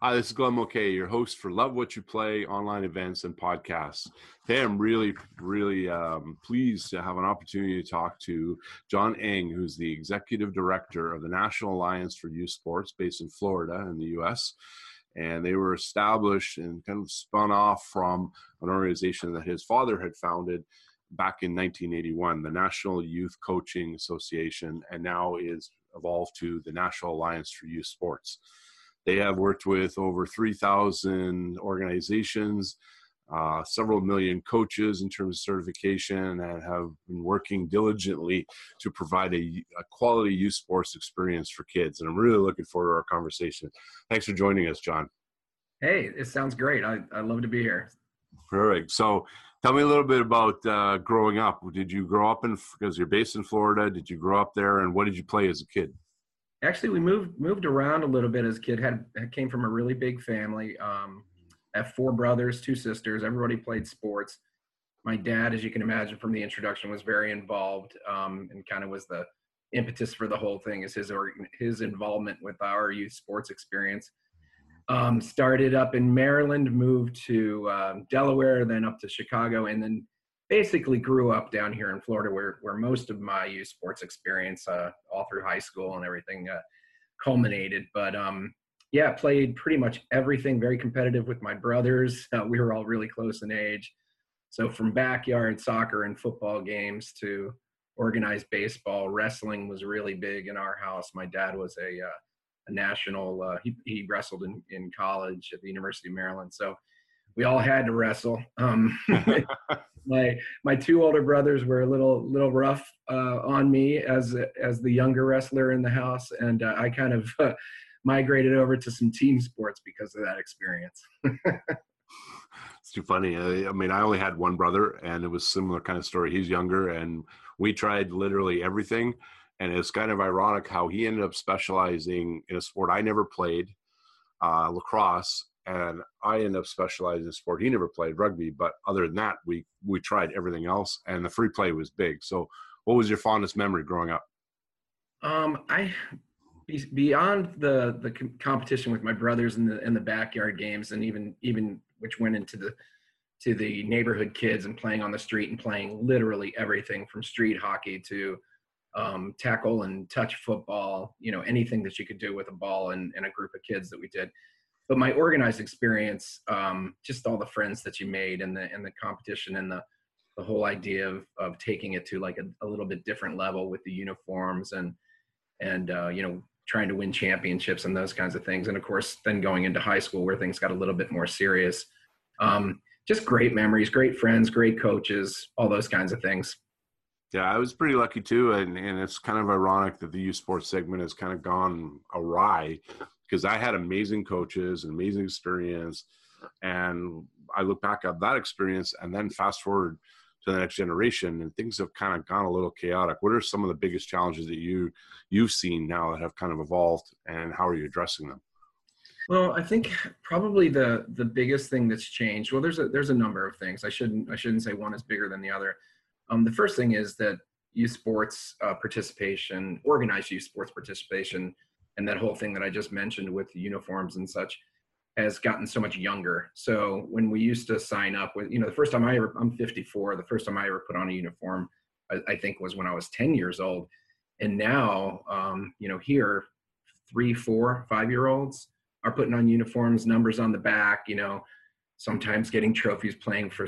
Hi, this is Glenn Mulcahy, your host for Love What You Play online events and podcasts. Today, I'm really pleased to have an opportunity to talk to John Eng, who's the Executive Director of the National Alliance for Youth Sports based in Florida in the U.S. And they were established and kind of spun off from an organization that his father had founded back in 1981, the National Youth Coaching Association, and now is evolved to the National Alliance for Youth Sports. They have worked with over 3,000 organizations, several million coaches in terms of certification, and have been working diligently to provide a quality youth sports experience for kids. And I'm really looking forward to our conversation. Thanks for joining us, John. Hey, it sounds great. I love to be here. Perfect. So tell me a little bit about growing up. Did you grow up because you're based in Florida, did you grow up there, and what did you play as a kid? Actually, we moved around a little bit as a kid. Came from a really big family. I have 4 brothers, 2 sisters. Everybody played sports. My dad, as you can imagine from the introduction, was very involved and kind of was the impetus for the whole thing. Is his involvement with our youth sports experience. Started up in Maryland, moved to Delaware, then up to Chicago, and then basically grew up down here in Florida where most of my youth sports experience all through high school and everything culminated. But played pretty much everything, very competitive with my brothers. We were all really close in age. So from backyard soccer and football games to organized baseball, wrestling was really big in our house. My dad was a national, he wrestled in college at the University of Maryland. So we all had to wrestle. My 2 older brothers were a little rough on me as the younger wrestler in the house, and I kind of migrated over to some team sports because of that experience. It's too funny. I mean, I only had one brother, and it was a similar kind of story. He's younger, and we tried literally everything. And it's kind of ironic how he ended up specializing in a sport I never played, lacrosse. And I ended up specializing in a sport he never played, rugby. But other than that, we tried everything else, and the free play was big. So what was your fondest memory growing up? Beyond the competition with my brothers in the backyard games, and even which went into the neighborhood kids and playing on the street and playing literally everything from street hockey to tackle and touch football, anything that you could do with a ball and a group of kids that we did. But my organized experience, just all the friends that you made and the competition and the whole idea of taking it to like a little bit different level with the uniforms and trying to win championships and those kinds of things. And of course, then going into high school where things got a little bit more serious. Just great memories, great friends, great coaches, all those kinds of things. Yeah, I was pretty lucky too. And it's kind of ironic that the youth sports segment has kind of gone awry, because I had amazing coaches and amazing experience. And I look back at that experience and then fast forward to the next generation, and things have kind of gone a little chaotic. What are some of the biggest challenges that you've seen now that have kind of evolved, and how are you addressing them? Well, I think probably the biggest thing that's changed, well, there's a number of things. I shouldn't say one is bigger than the other. The first thing is that youth sports participation, organized youth sports participation, and that whole thing that I just mentioned with the uniforms and such has gotten so much younger. So when we used to sign up with, the first time I'm 54, the first time I ever put on a uniform, I think was when I was 10 years old. And now, here, 3, 4, 5-year-olds are putting on uniforms, numbers on the back, sometimes getting trophies, playing for,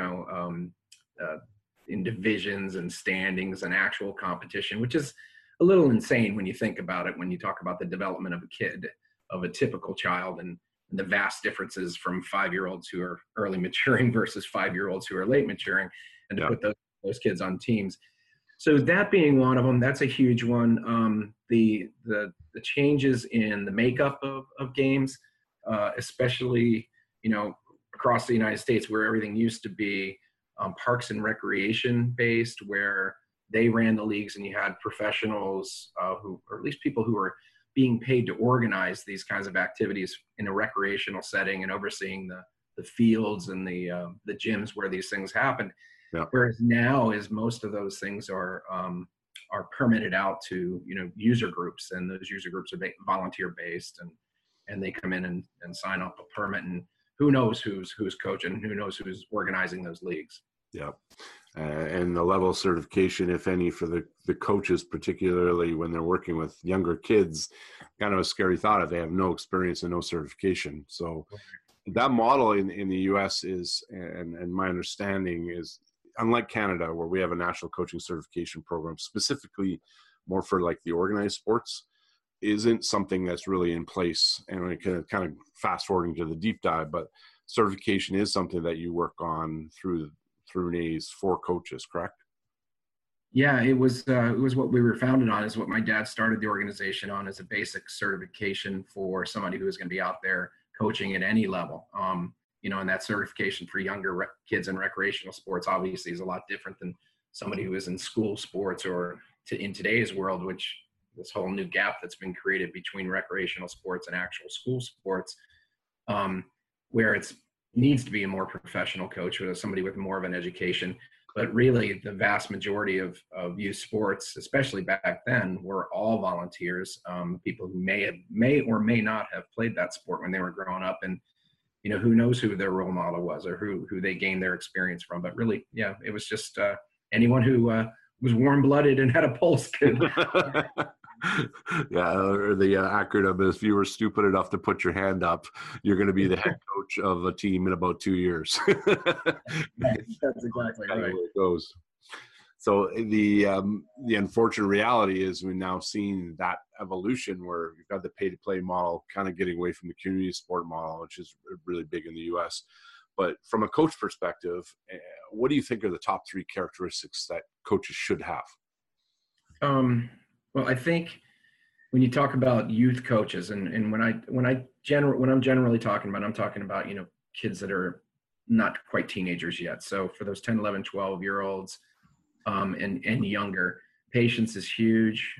in divisions and standings and actual competition, which is a little insane when you think about it, when you talk about the development of a kid, of a typical child, and the vast differences from 5-year-olds who are early maturing versus 5-year-olds who are late maturing, and to put those kids on teams. So that being one of them, that's a huge one. The changes in the makeup of games, especially, across the United States, where everything used to be parks and recreation based, where they ran the leagues and you had professionals or at least people who were being paid to organize these kinds of activities in a recreational setting and overseeing the fields and the gyms where these things happen. Yeah. Whereas now is most of those things are permitted out to, user groups, and those user groups are volunteer based. and they come in and sign up a permit, and who knows who's coaching, who knows who's organizing those leagues. Yeah. And the level of certification, if any, for the coaches, particularly when they're working with younger kids, kind of a scary thought if they have no experience and no certification. So that model in the U.S. is, and my understanding is, unlike Canada, where we have a national coaching certification program specifically more for like the organized sports, isn't something that's really in place. And we can kind of fast forwarding to the deep dive, but certification is something that you work on through NAES for coaches, correct? Yeah, it was what we were founded on, is what my dad started the organization on, as a basic certification for somebody who is going to be out there coaching at any level. And that certification for younger kids in recreational sports obviously is a lot different than somebody who is in school sports, or in today's world, which this whole new gap that's been created between recreational sports and actual school sports, where it's needs to be a more professional coach, or somebody with more of an education. But really, the vast majority of youth sports, especially back then, were all volunteers, people who may or may not have played that sport when they were growing up. And, who knows who their role model was, or who they gained their experience from. But really, yeah, it was just anyone who was warm-blooded and had a pulse could. Yeah, or the acronym is, if you were stupid enough to put your hand up, you're going to be the head coach of a team in about 2 years. That's exactly right. It goes. So the unfortunate reality is we've now seen that evolution where you've got the pay-to-play model kind of getting away from the community sport model, which is really big in the U.S. But from a coach perspective, what do you think are the top 3 characteristics that coaches should have? Well, I think when you talk about youth coaches, and when I'm generally talking about, I'm talking about, kids that are not quite teenagers yet. So for those 10, 11, 12-year-olds and younger, patience is huge.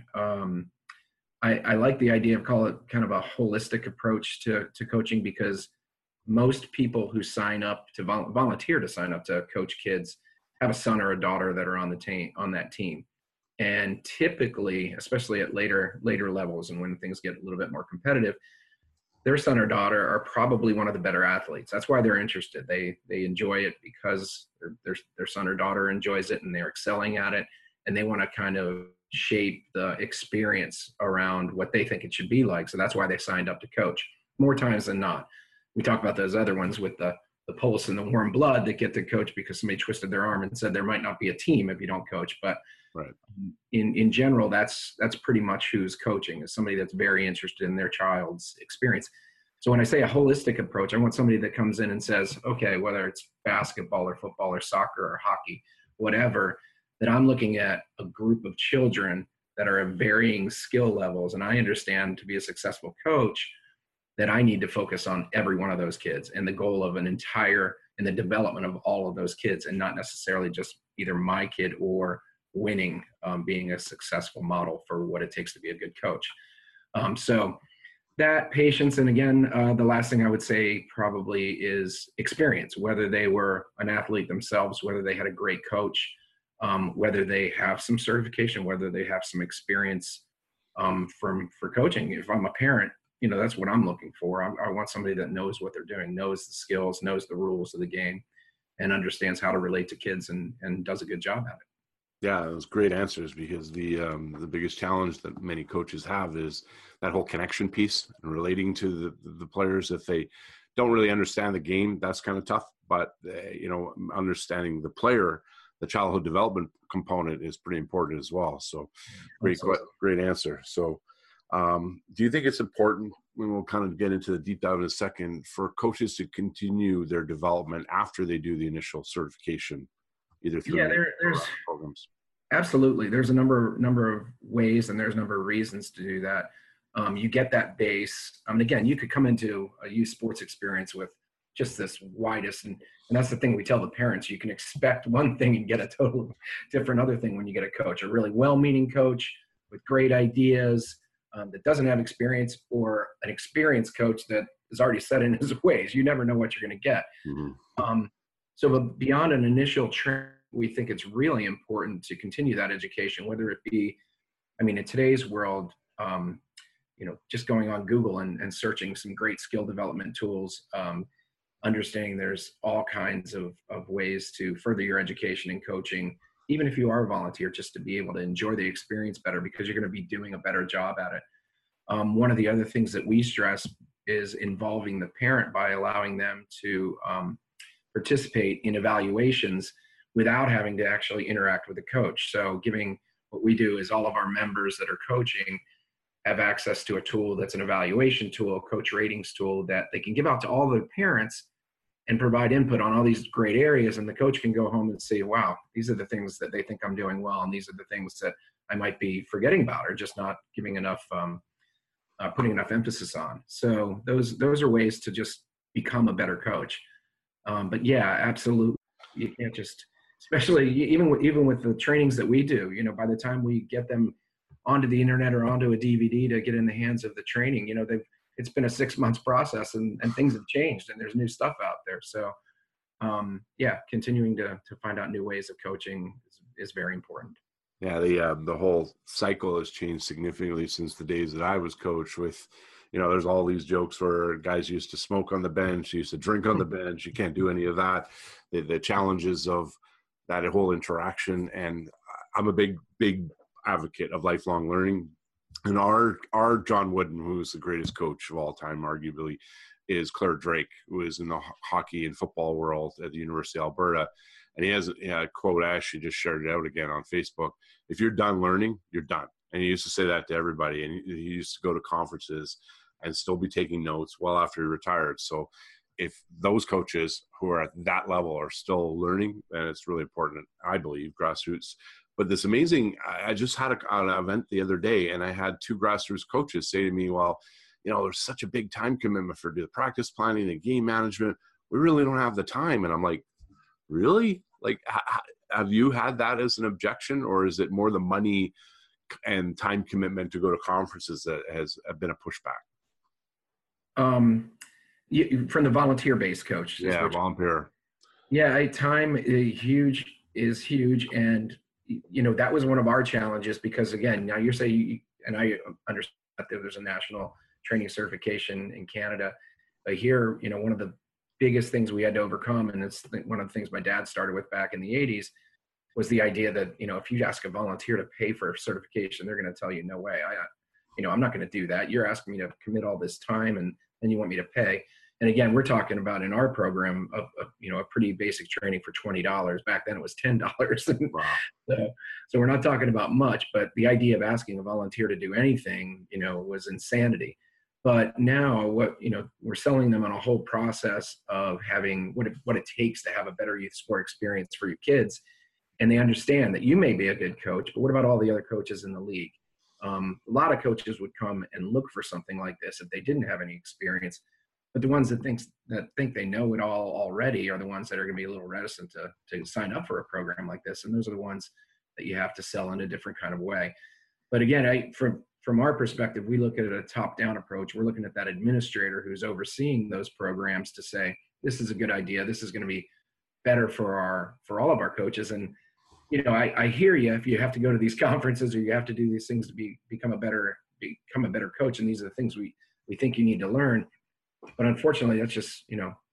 I like the idea of, call it kind of a holistic approach to coaching, because most people who sign up to volunteer to sign up to coach kids have a son or a daughter that are on that team. And typically, especially at later levels, and when things get a little bit more competitive, their son or daughter are probably one of the better athletes. That's why they're interested. They enjoy it because their son or daughter enjoys it, and they're excelling at it, and they want to kind of shape the experience around what they think it should be like. So that's why they signed up to coach, more times than not. We talk about those other ones with the pulse and the warm blood that get to coach because somebody twisted their arm and said there might not be a team if you don't coach. But right. In general, that's pretty much who's coaching, is somebody that's very interested in their child's experience. So when I say a holistic approach, I want somebody that comes in and says, okay, whether it's basketball or football or soccer or hockey, whatever, that I'm looking at a group of children that are of varying skill levels. And I understand, to be a successful coach, that I need to focus on every one of those kids and the goal of and the development of all of those kids, and not necessarily just either my kid or winning, being a successful model for what it takes to be a good coach. So that patience, and again, the last thing I would say probably is experience, whether they were an athlete themselves, whether they had a great coach, whether they have some certification, whether they have some experience for coaching. If I'm a parent, that's what I'm looking for. I want somebody that knows what they're doing, knows the skills, knows the rules of the game, and understands how to relate to kids, and does a good job at it. Yeah, those great answers, because the biggest challenge that many coaches have is that whole connection piece and relating to the players. If they don't really understand the game, that's kind of tough. But understanding the player, the childhood development component, is pretty important as well. So, great answer. So, do you think it's important, when we'll kind of get into the deep dive in a second, for coaches to continue their development after they do the initial certification, either through there's programs? Absolutely. There's a number of ways, and there's a number of reasons to do that. You get that base. Again, you could come into a youth sports experience with just this widest, and that's the thing we tell the parents. You can expect one thing and get a total different other thing when you get a coach, a really well-meaning coach with great ideas, that doesn't have experience, or an experienced coach that is already set in his ways. You never know what you're going to get. Mm-hmm. But beyond an initial training, we think it's really important to continue that education, whether it be, in today's world, just going on Google and searching some great skill development tools, understanding there's all kinds of ways to further your education and coaching, even if you are a volunteer, just to be able to enjoy the experience better because you're going to be doing a better job at it. One of the other things that we stress is involving the parent by allowing them to participate in evaluations without having to actually interact with the coach. So what we do is all of our members that are coaching have access to a tool that's an evaluation tool, coach ratings tool that they can give out to all the parents and provide input on all these great areas. And the coach can go home and say, wow, these are the things that they think I'm doing well. And these are the things that I might be forgetting about or just not giving enough, putting enough emphasis on. So those are ways to just become a better coach. But yeah, absolutely. You can't just, especially even with the trainings that we do, by the time we get them onto the internet or onto a DVD to get in the hands of the training, it's been a 6 months process and things have changed and there's new stuff out there. So continuing to find out new ways of coaching is very important. Yeah, the whole cycle has changed significantly since the days that I was coached with, there's all these jokes where guys used to smoke on the bench, used to drink on the bench. You can't do any of that. The challenges of that whole interaction. And I'm a big advocate of lifelong learning. And our John Wooden, who is the greatest coach of all time, arguably, is Claire Drake, who is in the hockey and football world at the University of Alberta. And he has a quote, I actually just shared it out again on Facebook. If you're done learning, you're done. And he used to say that to everybody. And he used to go to conferences and still be taking notes well after he retired. So if those coaches who are at that level are still learning, then it's really important, I believe, grassroots. But this amazing, I just had an event the other day and I had 2 grassroots coaches say to me, well, there's such a big time commitment for the practice planning and game management. We really don't have the time. And I'm like, really? Like, have you had that as an objection, or is it more the money and time commitment to go to conferences that has been a pushback? From the volunteer-based coach. Yeah, volunteer. Yeah, time is huge. And, that was one of our challenges because, again, now you're saying, and I understand that there's a national training certification in Canada. But here, one of the biggest things we had to overcome, and it's one of the things my dad started with back in the 80s, was the idea that, if you ask a volunteer to pay for a certification, they're going to tell you, no way, I'm not going to do that. You're asking me to commit all this time and then you want me to pay. And again, we're talking about in our program of a pretty basic training for $20. Back then it was $10. Wow. So we're not talking about much, but the idea of asking a volunteer to do anything, was insanity. But now we're selling them on a whole process of having what it takes to have a better youth sport experience for your kids. And they understand that you may be a good coach, but what about all the other coaches in the league? A lot of coaches would come and look for something like this if they didn't have any experience. But the ones that think they know it all already are the ones that are going to be a little reticent to sign up for a program like this. And those are the ones that you have to sell in a different kind of way. But again, from our perspective, we look at a top-down approach. We're looking at that administrator who's overseeing those programs to say, this is a good idea. This is going to be better for all of our coaches. And, I hear you. If you have to go to these conferences or you have to do these things to become a better coach, and these are the things we think you need to learn. But unfortunately, that's just,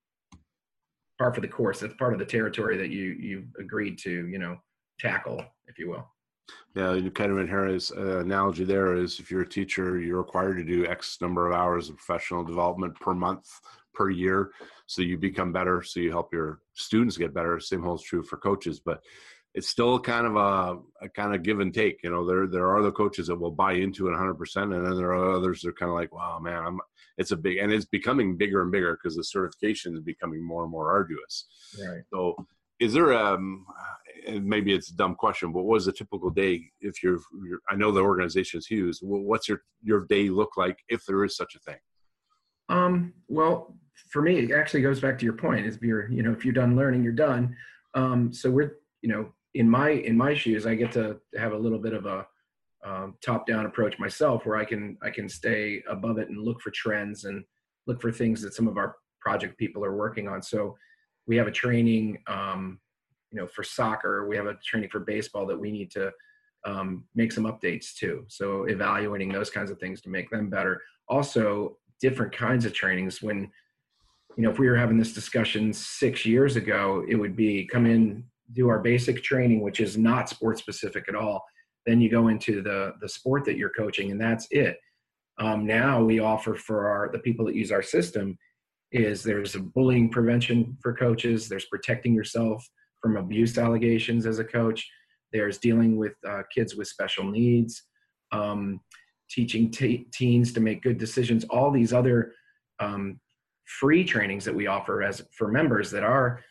par for the course. That's part of the territory that you agreed to, tackle, if you will. Yeah, you kind of inherit his analogy there is if you're a teacher, you're required to do X number of hours of professional development per month, per year. So you become better. So you help your students get better. Same holds true for coaches, but it's still kind of a kind of give and take. There are the coaches that will buy into it 100%. And then there are others that are kind of like, wow, man, it's becoming bigger and bigger because the certification is becoming more and more arduous. Right. So is there and maybe it's a dumb question, but what is a typical day if I know the organization is huge. What's your day look like if there is such a thing? Well, for me, it actually goes back to your point is if you're done learning, you're done. So we're, in my shoes, I get to have a little bit of a top-down approach myself where I can stay above it and look for trends and look for things that some of our project people are working on. So we have a training, for soccer. We have a training for baseball that we need to make some updates too. So evaluating those kinds of things to make them better. Also, different kinds of trainings. When, if we were having this discussion 6 years ago, it would be come in, do our basic training, which is not sport specific at all. Then you go into the sport that you're coaching, and that's it. Now we offer for the people that use our system is there's a bullying prevention for coaches. There's protecting yourself from abuse allegations as a coach. There's dealing with kids with special needs, teaching teens to make good decisions. All these other free trainings that we offer for members that our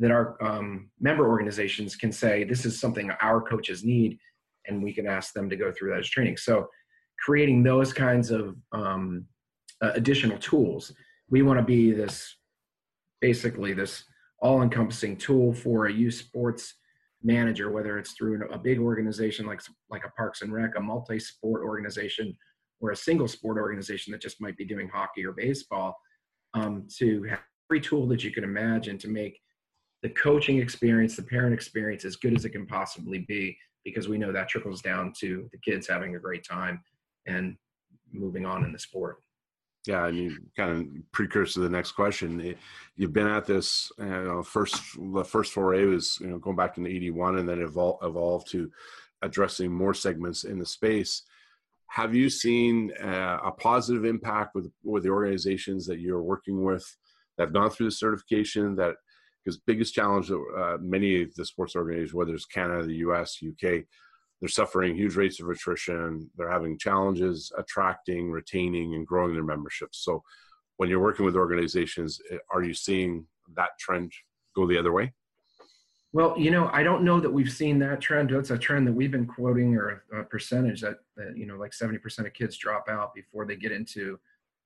member organizations can say, this is something our coaches need, and we can ask them to go through those trainings. So creating those kinds of additional tools. We want to be basically this all-encompassing tool for a youth sports manager, whether it's through a big organization like a Parks and Rec, a multi-sport organization, or a single sport organization that just might be doing hockey or baseball, to have every tool that you can imagine to make the coaching experience, the parent experience, as good as it can possibly be, because we know that trickles down to the kids having a great time and moving on in the sport. Yeah, and you kind of precursor to the next question. You've been at this, the first foray was, going back in '81, and then evolved to addressing more segments in the space. Have you seen a positive impact with the organizations that you're working with that have gone through the certification? Because biggest challenge that many of the sports organizations, whether it's Canada, the US, UK, they're suffering huge rates of attrition. They're having challenges attracting, retaining, and growing their memberships. So when you're working with organizations, are you seeing that trend go the other way? Well, I don't know that we've seen that trend. That's a trend that we've been quoting, or a percentage that like 70% of kids drop out before they get into,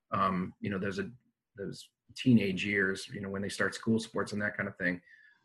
those teenage years, when they start school sports and that kind of thing.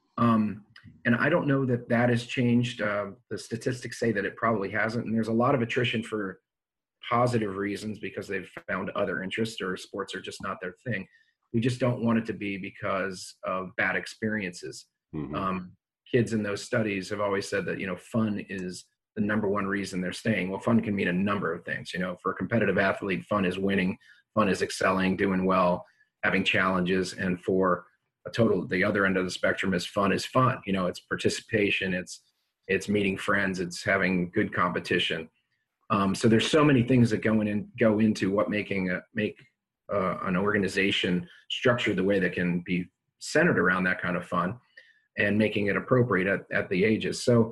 And I don't know that has changed. The statistics say that it probably hasn't. And there's a lot of attrition for positive reasons because they've found other interests, or sports are just not their thing. We just don't want it to be because of bad experiences. Mm-hmm. Kids in those studies have always said that, fun is the number one reason they're staying. Well, fun can mean a number of things. For a competitive athlete, fun is winning, fun is excelling, doing well, having challenges. And for the other end of the spectrum is fun. It's participation, it's meeting friends, it's having good competition. So there's so many things that go into what make an organization structured the way that can be centered around that kind of fun and making it appropriate at the ages. So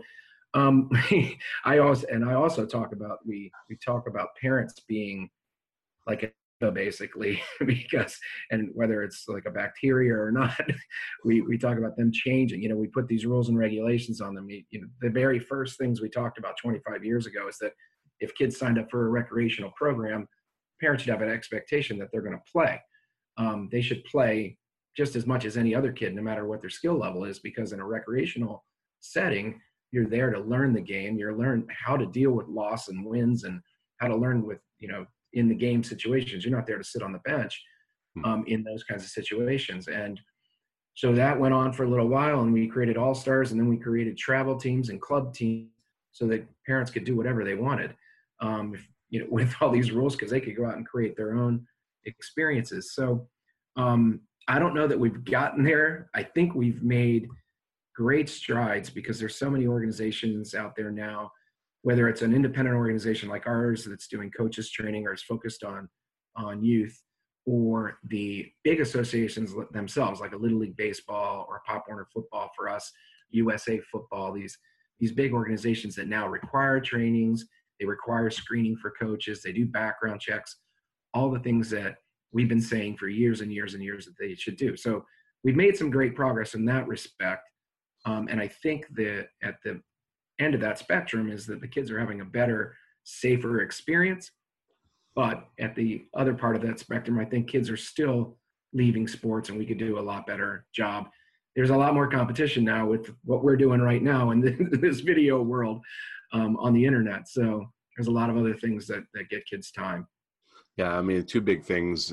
I also talk about, we talk about parents being like basically, because, and whether it's like a bacteria or not, we talk about them changing. We put these rules and regulations on them. The very first things we talked about 25 years ago is that if kids signed up for a recreational program, parents should have an expectation that they're going to play. They should play just as much as any other kid, no matter what their skill level is, because in a recreational setting, you're there to learn the game. You're learn how to deal with loss and wins, and how to learn with, in the game situations. You're not there to sit on the bench in those kinds of situations. And so that went on for a little while, and we created All-Stars, and then we created travel teams and club teams so that parents could do whatever they wanted, with all these rules, because they could go out and create their own experiences. So I don't know that we've gotten there. I think we've made great strides because there's so many organizations out there now, whether it's an independent organization like ours that's doing coaches training or is focused on youth, or the big associations themselves, like a Little League Baseball or Pop Warner Football for us, USA Football, these big organizations that now require trainings, they require screening for coaches, they do background checks, all the things that we've been saying for years and years and years that they should do. So we've made some great progress in that respect. And I think that at the end of that spectrum is that the kids are having a better, safer experience. But at the other part of that spectrum, I think kids are still leaving sports, and we could do a lot better job. There's a lot more competition now with what we're doing right now in this video world on the internet. So there's a lot of other things that get kids time. Yeah, I mean, two big things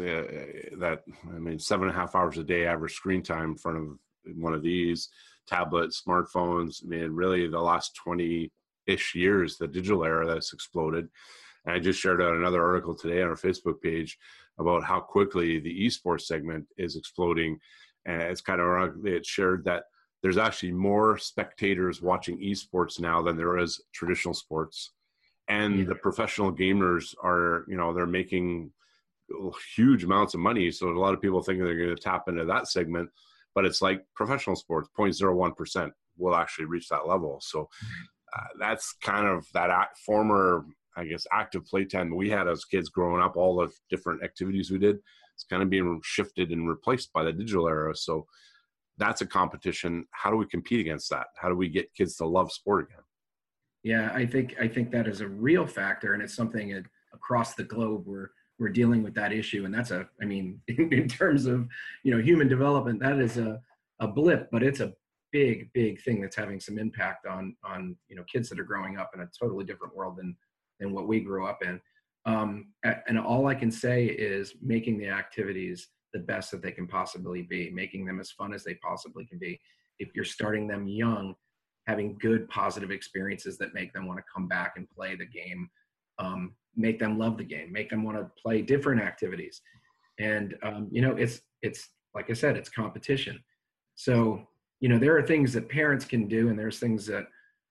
7.5 hours a day average screen time in front of one of these, tablets, smartphones. I mean, really the last 20 ish years, the digital era that's exploded. And I just shared out another article today on our Facebook page about how quickly the esports segment is exploding. And it's kind of, it shared that there's actually more spectators watching esports now than there is traditional sports. And the professional gamers are, they're making huge amounts of money. So a lot of people think they're going to tap into that segment, but it's like professional sports, 0.01% will actually reach that level. So that's kind of that former, I guess, active playtime we had as kids growing up, all the different activities we did. It's kind of being shifted and replaced by the digital era. So that's a competition. How do we compete against that? How do we get kids to love sport again? Yeah, I think that is a real factor, and it's something across the globe we're dealing with that issue. And that's in terms of, human development, that is a blip, but it's a big thing that's having some impact on kids that are growing up in a totally different world than what we grew up in. And all I can say is making the activities the best that they can possibly be, making them as fun as they possibly can be. If you're starting them young, having good positive experiences that make them want to come back and play the game, make them love the game, make them want to play different activities. And, it's like I said, it's competition. So, there are things that parents can do, and there's things that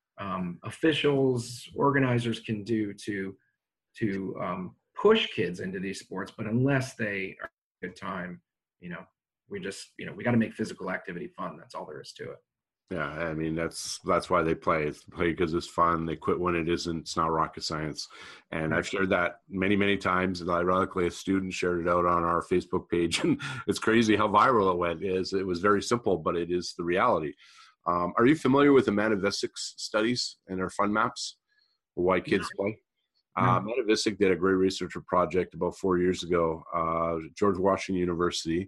officials, organizers can do to push kids into these sports. But unless they are a good time, we got to make physical activity fun. That's all there is to it. Yeah, that's why they play. It's play because it's fun. They quit when it isn't. It's not rocket science. And I've shared that many times. And ironically, a student shared it out on our Facebook page, and it's crazy how viral it went. It was very simple, but it is the reality. Are you familiar with the Matavistic studies and their fun maps? Why kids play? Matavistic did a great research project about 4 years ago, George Washington University,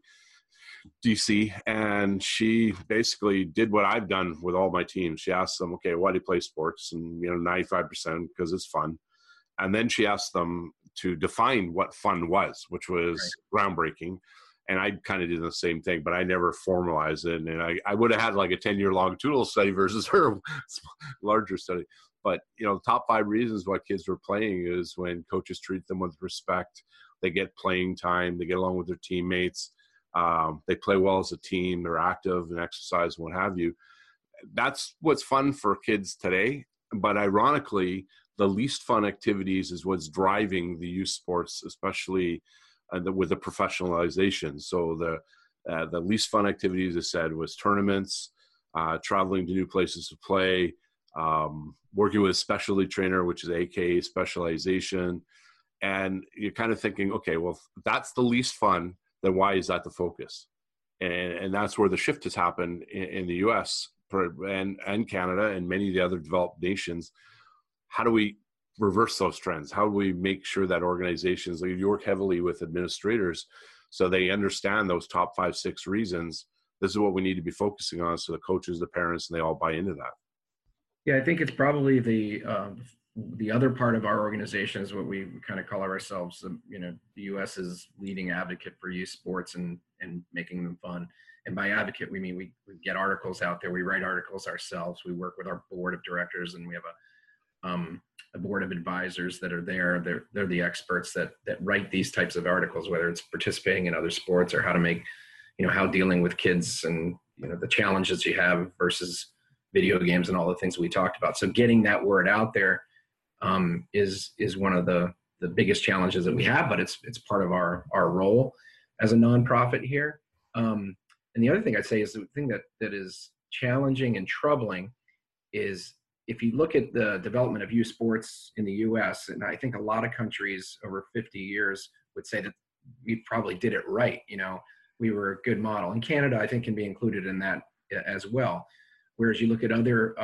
DC, and she basically did what I've done with all my teams. She asked them, okay, why do you play sports? And 95% because it's fun. And then she asked them to define what fun was, which was groundbreaking. And I kind of did the same thing, but I never formalized it. And I would have had like a 10-year-long Toodle study versus her larger study. But, the top 5 reasons why kids were playing is when coaches treat them with respect, they get playing time, they get along with their teammates, they play well as a team, they're active and exercise and what have you. That's what's fun for kids today. But ironically, the least fun activities is what's driving the youth sports, especially with the professionalization. So the least fun activities, as I said, was tournaments, traveling to new places to play, working with a specialty trainer, which is AKA specialization. And you're kind of thinking, okay, well, if that's the least fun, then why is that the focus? And that's where the shift has happened in the US and Canada and many of the other developed nations. How do we reverse those trends? How do we make sure that organizations, like you work heavily with administrators, so they understand those top 5, 6 reasons? This is what we need to be focusing on, so the coaches, the parents, and they all buy into that. Yeah, I think it's probably the other part of our organization is what we kind of call ourselves, the U.S.'s leading advocate for youth sports and making them fun. And by advocate, we mean we get articles out there. We write articles ourselves. We work with our board of directors, and we have a board of advisors that are there. They're the experts that write these types of articles, whether it's participating in other sports or how to make, how dealing with kids and, the challenges you have versus video games and all the things we talked about. So getting that word out there is one of the biggest challenges that we have, but it's part of our role as a nonprofit here. And the other thing I'd say is the thing that is challenging and troubling is if you look at the development of youth sports in the U.S., and I think a lot of countries over 50 years would say that we probably did it right. We were a good model. And Canada, I think, can be included in that as well. Whereas you look at other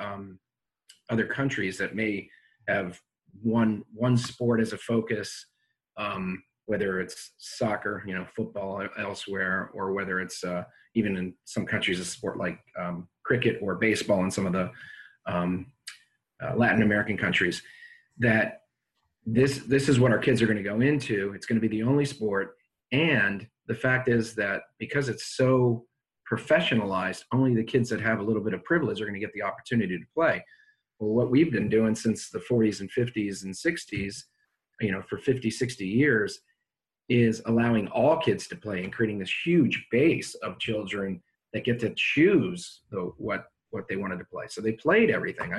countries that may have one sport as a focus, whether it's soccer, football elsewhere, or whether it's even in some countries a sport like cricket or baseball in some of the Latin American countries, that this is what our kids are going to go into. It's going to be the only sport. And the fact is that because it's so professionalized, only the kids that have a little bit of privilege are going to get the opportunity to play. Well, what we've been doing since the 40s and 50s and 60s, for 50, 60 years, is allowing all kids to play and creating this huge base of children that get to choose what they wanted to play. So they played everything.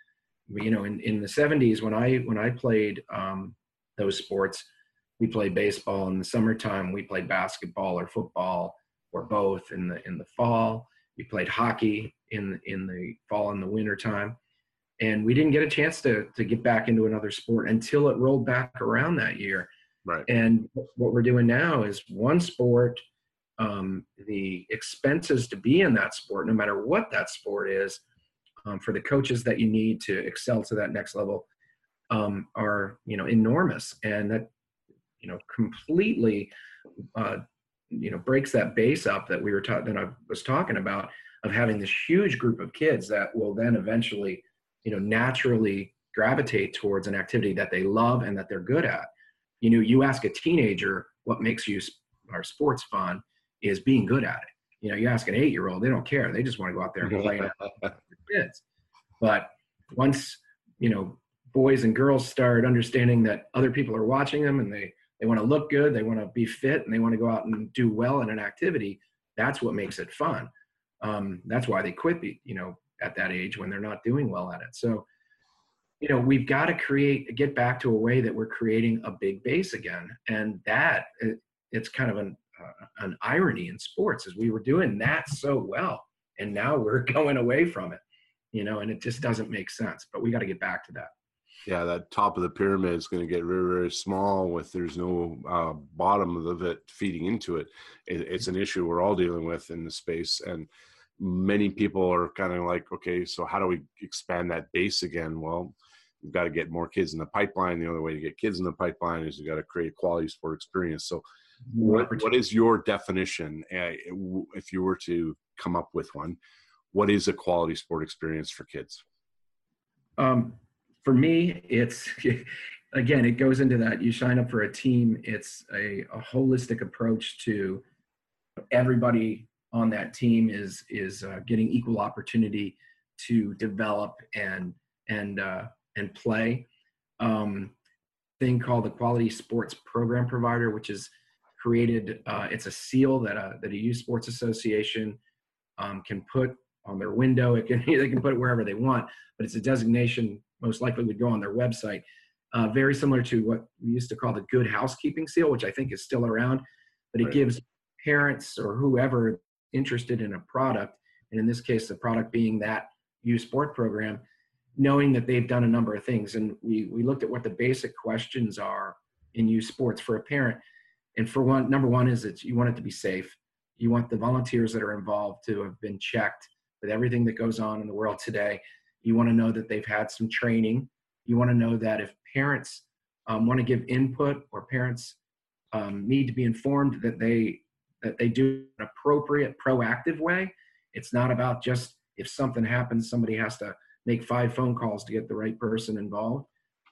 In the 70s when I played those sports, we played baseball in the summertime. We played basketball or football or both in the fall. We played hockey in the fall and the winter time. And we didn't get a chance to get back into another sport until it rolled back around that year. Right. And what we're doing now is one sport, the expenses to be in that sport, no matter what that sport is, for the coaches that you need to excel to that next level, are, enormous. And that, completely, breaks that base up that that I was talking about, of having this huge group of kids that will then eventually, naturally gravitate towards an activity that they love and that they're good at. You ask a teenager what makes our sports fun is being good at it. You ask an 8-year-old, they don't care. They just want to go out there and play with their kids. But once, boys and girls start understanding that other people are watching them and they want to look good, they want to be fit, and they want to go out and do well in an activity, that's what makes it fun. That's why they quit, at that age when they're not doing well at it. So, we've got to get back to a way that we're creating a big base again. And it's kind of an irony in sports, is we were doing that so well, and now we're going away from it, and it just doesn't make sense, but we got to get back to that. Yeah, that top of the pyramid is going to get very, very small there's no bottom of it feeding into it. It's an issue we're all dealing with in the space. And many people are kind of like, okay, so how do we expand that base again? Well, we've got to get more kids in the pipeline. The only way to get kids in the pipeline is you got to create a quality sport experience. So what is your definition, if you were to come up with one? What is a quality sport experience for kids? For me, it's, again, it goes into that. You sign up for a team. It's a holistic approach to everybody on that team is getting equal opportunity to develop and play. Thing called the Quality Sports Program Provider, which is created. It's a seal that a youth sports association can put on their window. They can put it wherever they want, but it's a designation. Most likely would go on their website. Very similar to what we used to call the Good Housekeeping Seal, which I think is still around, but it gives parents or whoever interested in a product, and in this case, the product being that youth sport program, knowing that they've done a number of things. And we looked at what the basic questions are in youth sports for a parent. And number one is you want it to be safe. You want the volunteers that are involved to have been checked with everything that goes on in the world today. You want to know that they've had some training. You want to know that if parents want to give input, or parents need to be informed, that they do an appropriate, proactive way. It's not about just, if something happens, somebody has to make 5 phone calls to get the right person involved.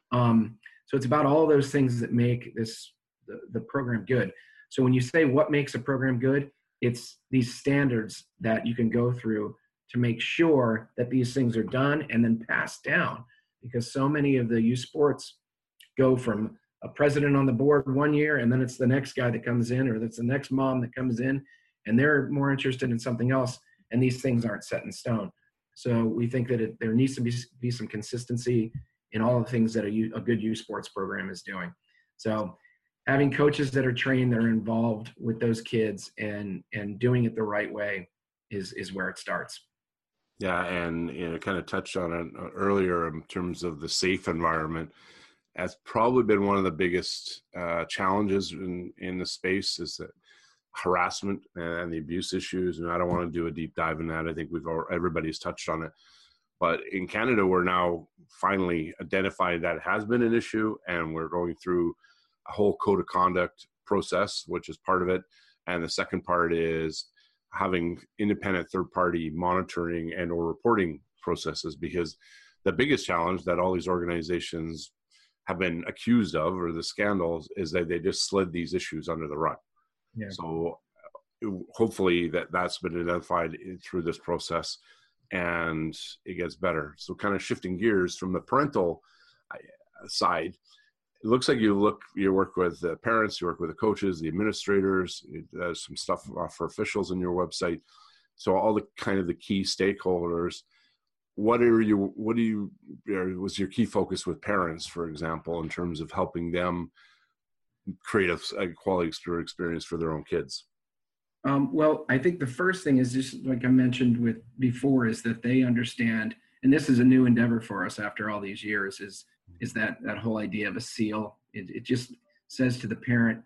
So it's about all those things that make the program good. So when you say what makes a program good, it's these standards that you can go through to make sure that these things are done and then passed down. Because so many of the youth sports go from a president on the board one year, and then it's the next guy that comes in, or that's the next mom that comes in, and they're more interested in something else, and these things aren't set in stone. So we think that there needs to be some consistency in all the things that a good youth sports program is doing. So having coaches that are trained, that are involved with those kids and doing it the right way is where it starts. Yeah, and kind of touched on it earlier in terms of the safe environment. That's probably been one of the biggest challenges in the space, is that harassment and the abuse issues. And I don't want to do a deep dive in that. I think everybody's touched on it. But in Canada, we're now finally identified that it has been an issue, and we're going through a whole code of conduct process, which is part of it. And the second part is having independent third-party monitoring and or reporting processes, because the biggest challenge that all these organizations have been accused of, or the scandals, is that they just slid these issues under the rug. Yeah. So hopefully that's been identified through this process. and it gets better. So kind of shifting gears from the parental side, it looks like you work with the parents, you work with the coaches, the administrators, some stuff for officials in your website. So all the kind of the key stakeholders. Was your key focus with parents, for example, in terms of helping them create a quality experience for their own kids? Well, I think the first thing is just like I mentioned before is that they understand, and this is a new endeavor for us after all these years, is that whole idea of a seal. It just says to the parent,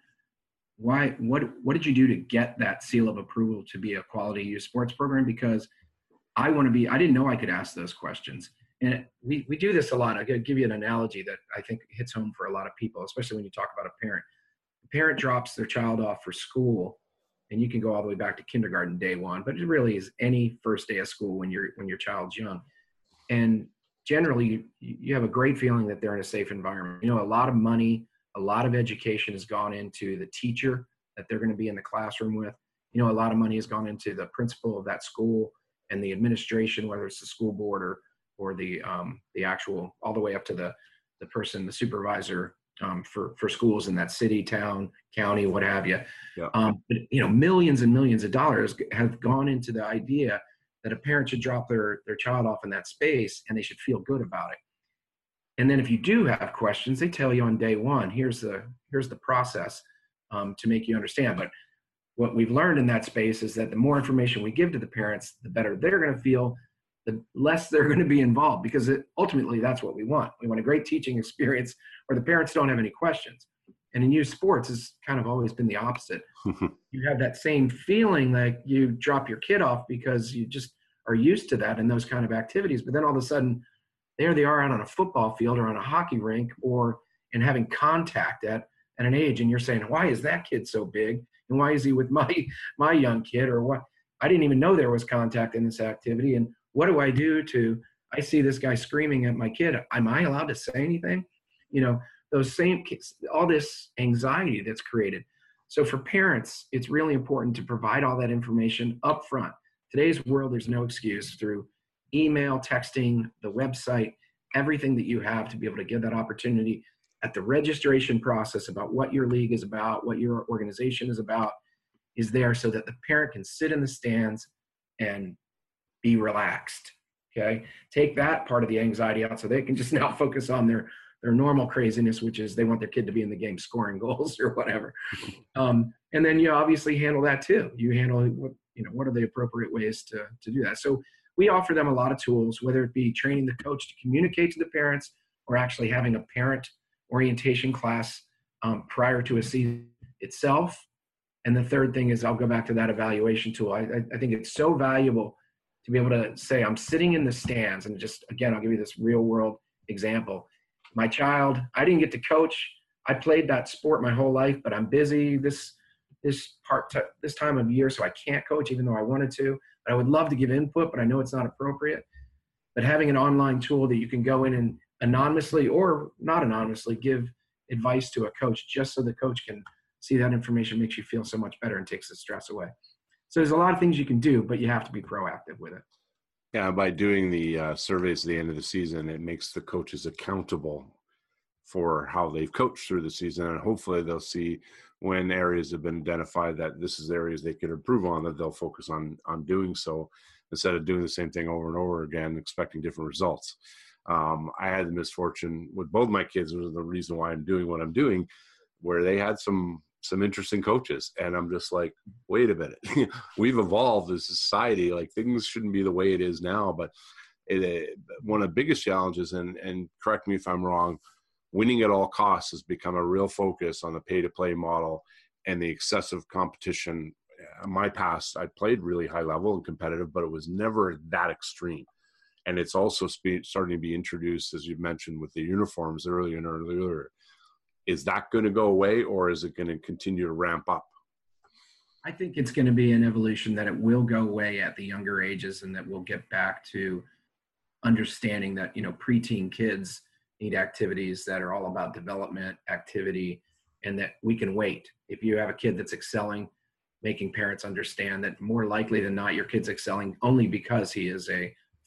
what did you do to get that seal of approval to be a quality youth sports program? Because I didn't know I could ask those questions. And we do this a lot. I'm going to give you an analogy that I think hits home for a lot of people, especially when you talk about a parent. The parent drops their child off for school, and you can go all the way back to kindergarten day one, but it really is any first day of school when your child's young. And generally, you have a great feeling that they're in a safe environment. You know, a lot of money, a lot of education has gone into the teacher that they're going to be in the classroom with. You know, a lot of money has gone into the principal of that school and the administration, whether it's the school board or the actual, all the way up to the supervisor for schools in that city, town, county, what have you. Yeah. But you know, millions and millions of dollars have gone into the idea that a parent should drop their child off in that space and they should feel good about it. And then if you do have questions, they tell you on day one, here's the process to make you understand. But what we've learned in that space is that the more information we give to the parents, the better they're going to feel, the less they're going to be involved, because ultimately that's what we want. We want a great teaching experience where the parents don't have any questions. And in youth sports, it's kind of always been the opposite. You have that same feeling like you drop your kid off because you just are used to that and those kind of activities. But then all of a sudden, there they are out on a football field or on a hockey rink and having contact at an age. And you're saying, why is that kid so big? And why is he with my young kid? Or what? I didn't even know there was contact in this activity. And what do I do I see this guy screaming at my kid. Am I allowed to say anything? You know, all this anxiety that's created. So for parents, it's really important to provide all that information up front. Today's world, there's no excuse through email, texting, the website, everything that you have to be able to give that opportunity at the registration process about what your league is about, what your organization is about, is there so that the parent can sit in the stands and be relaxed. Okay. Take that part of the anxiety out so they can just now focus on their normal craziness, which is they want their kid to be in the game scoring goals or whatever. And then you obviously handle that too. You handle what are the appropriate ways to do that. So we offer them a lot of tools, whether it be training the coach to communicate to the parents or actually having a parent orientation class prior to a season itself. And the third thing is I'll go back to that evaluation tool. I think it's so valuable to be able to say, I'm sitting in the stands, and just, again, I'll give you this real world example. My child, I didn't get to coach. I played that sport my whole life, but I'm busy this time of year, so I can't coach even though I wanted to. But I would love to give input, but I know it's not appropriate. But having an online tool that you can go in and anonymously or not anonymously give advice to a coach just so the coach can see that information makes you feel so much better and takes the stress away. So there's a lot of things you can do, but you have to be proactive with it. Yeah, by doing the surveys at the end of the season, it makes the coaches accountable for how they've coached through the season, and hopefully they'll see when areas have been identified that this is areas they could improve on, that they'll focus on doing so instead of doing the same thing over and over again, expecting different results. I had the misfortune with both my kids, which is the reason why I'm doing what I'm doing, where they had some interesting coaches, and I'm just like, wait a minute, we've evolved as a society. Like, things shouldn't be the way it is now. But one of the biggest challenges, and correct me if I'm wrong, winning at all costs has become a real focus on the pay-to-play model and the excessive competition. In my past, I played really high level and competitive, but it was never that extreme. And it's also starting to be introduced, as you mentioned, with the uniforms earlier. Is that going to go away, or is it going to continue to ramp up? I think it's going to be an evolution that it will go away at the younger ages, and that we'll get back to understanding that, preteen kids need activities that are all about development, activity, and that we can wait. If you have a kid that's excelling, making parents understand that more likely than not, your kid's excelling only because he is a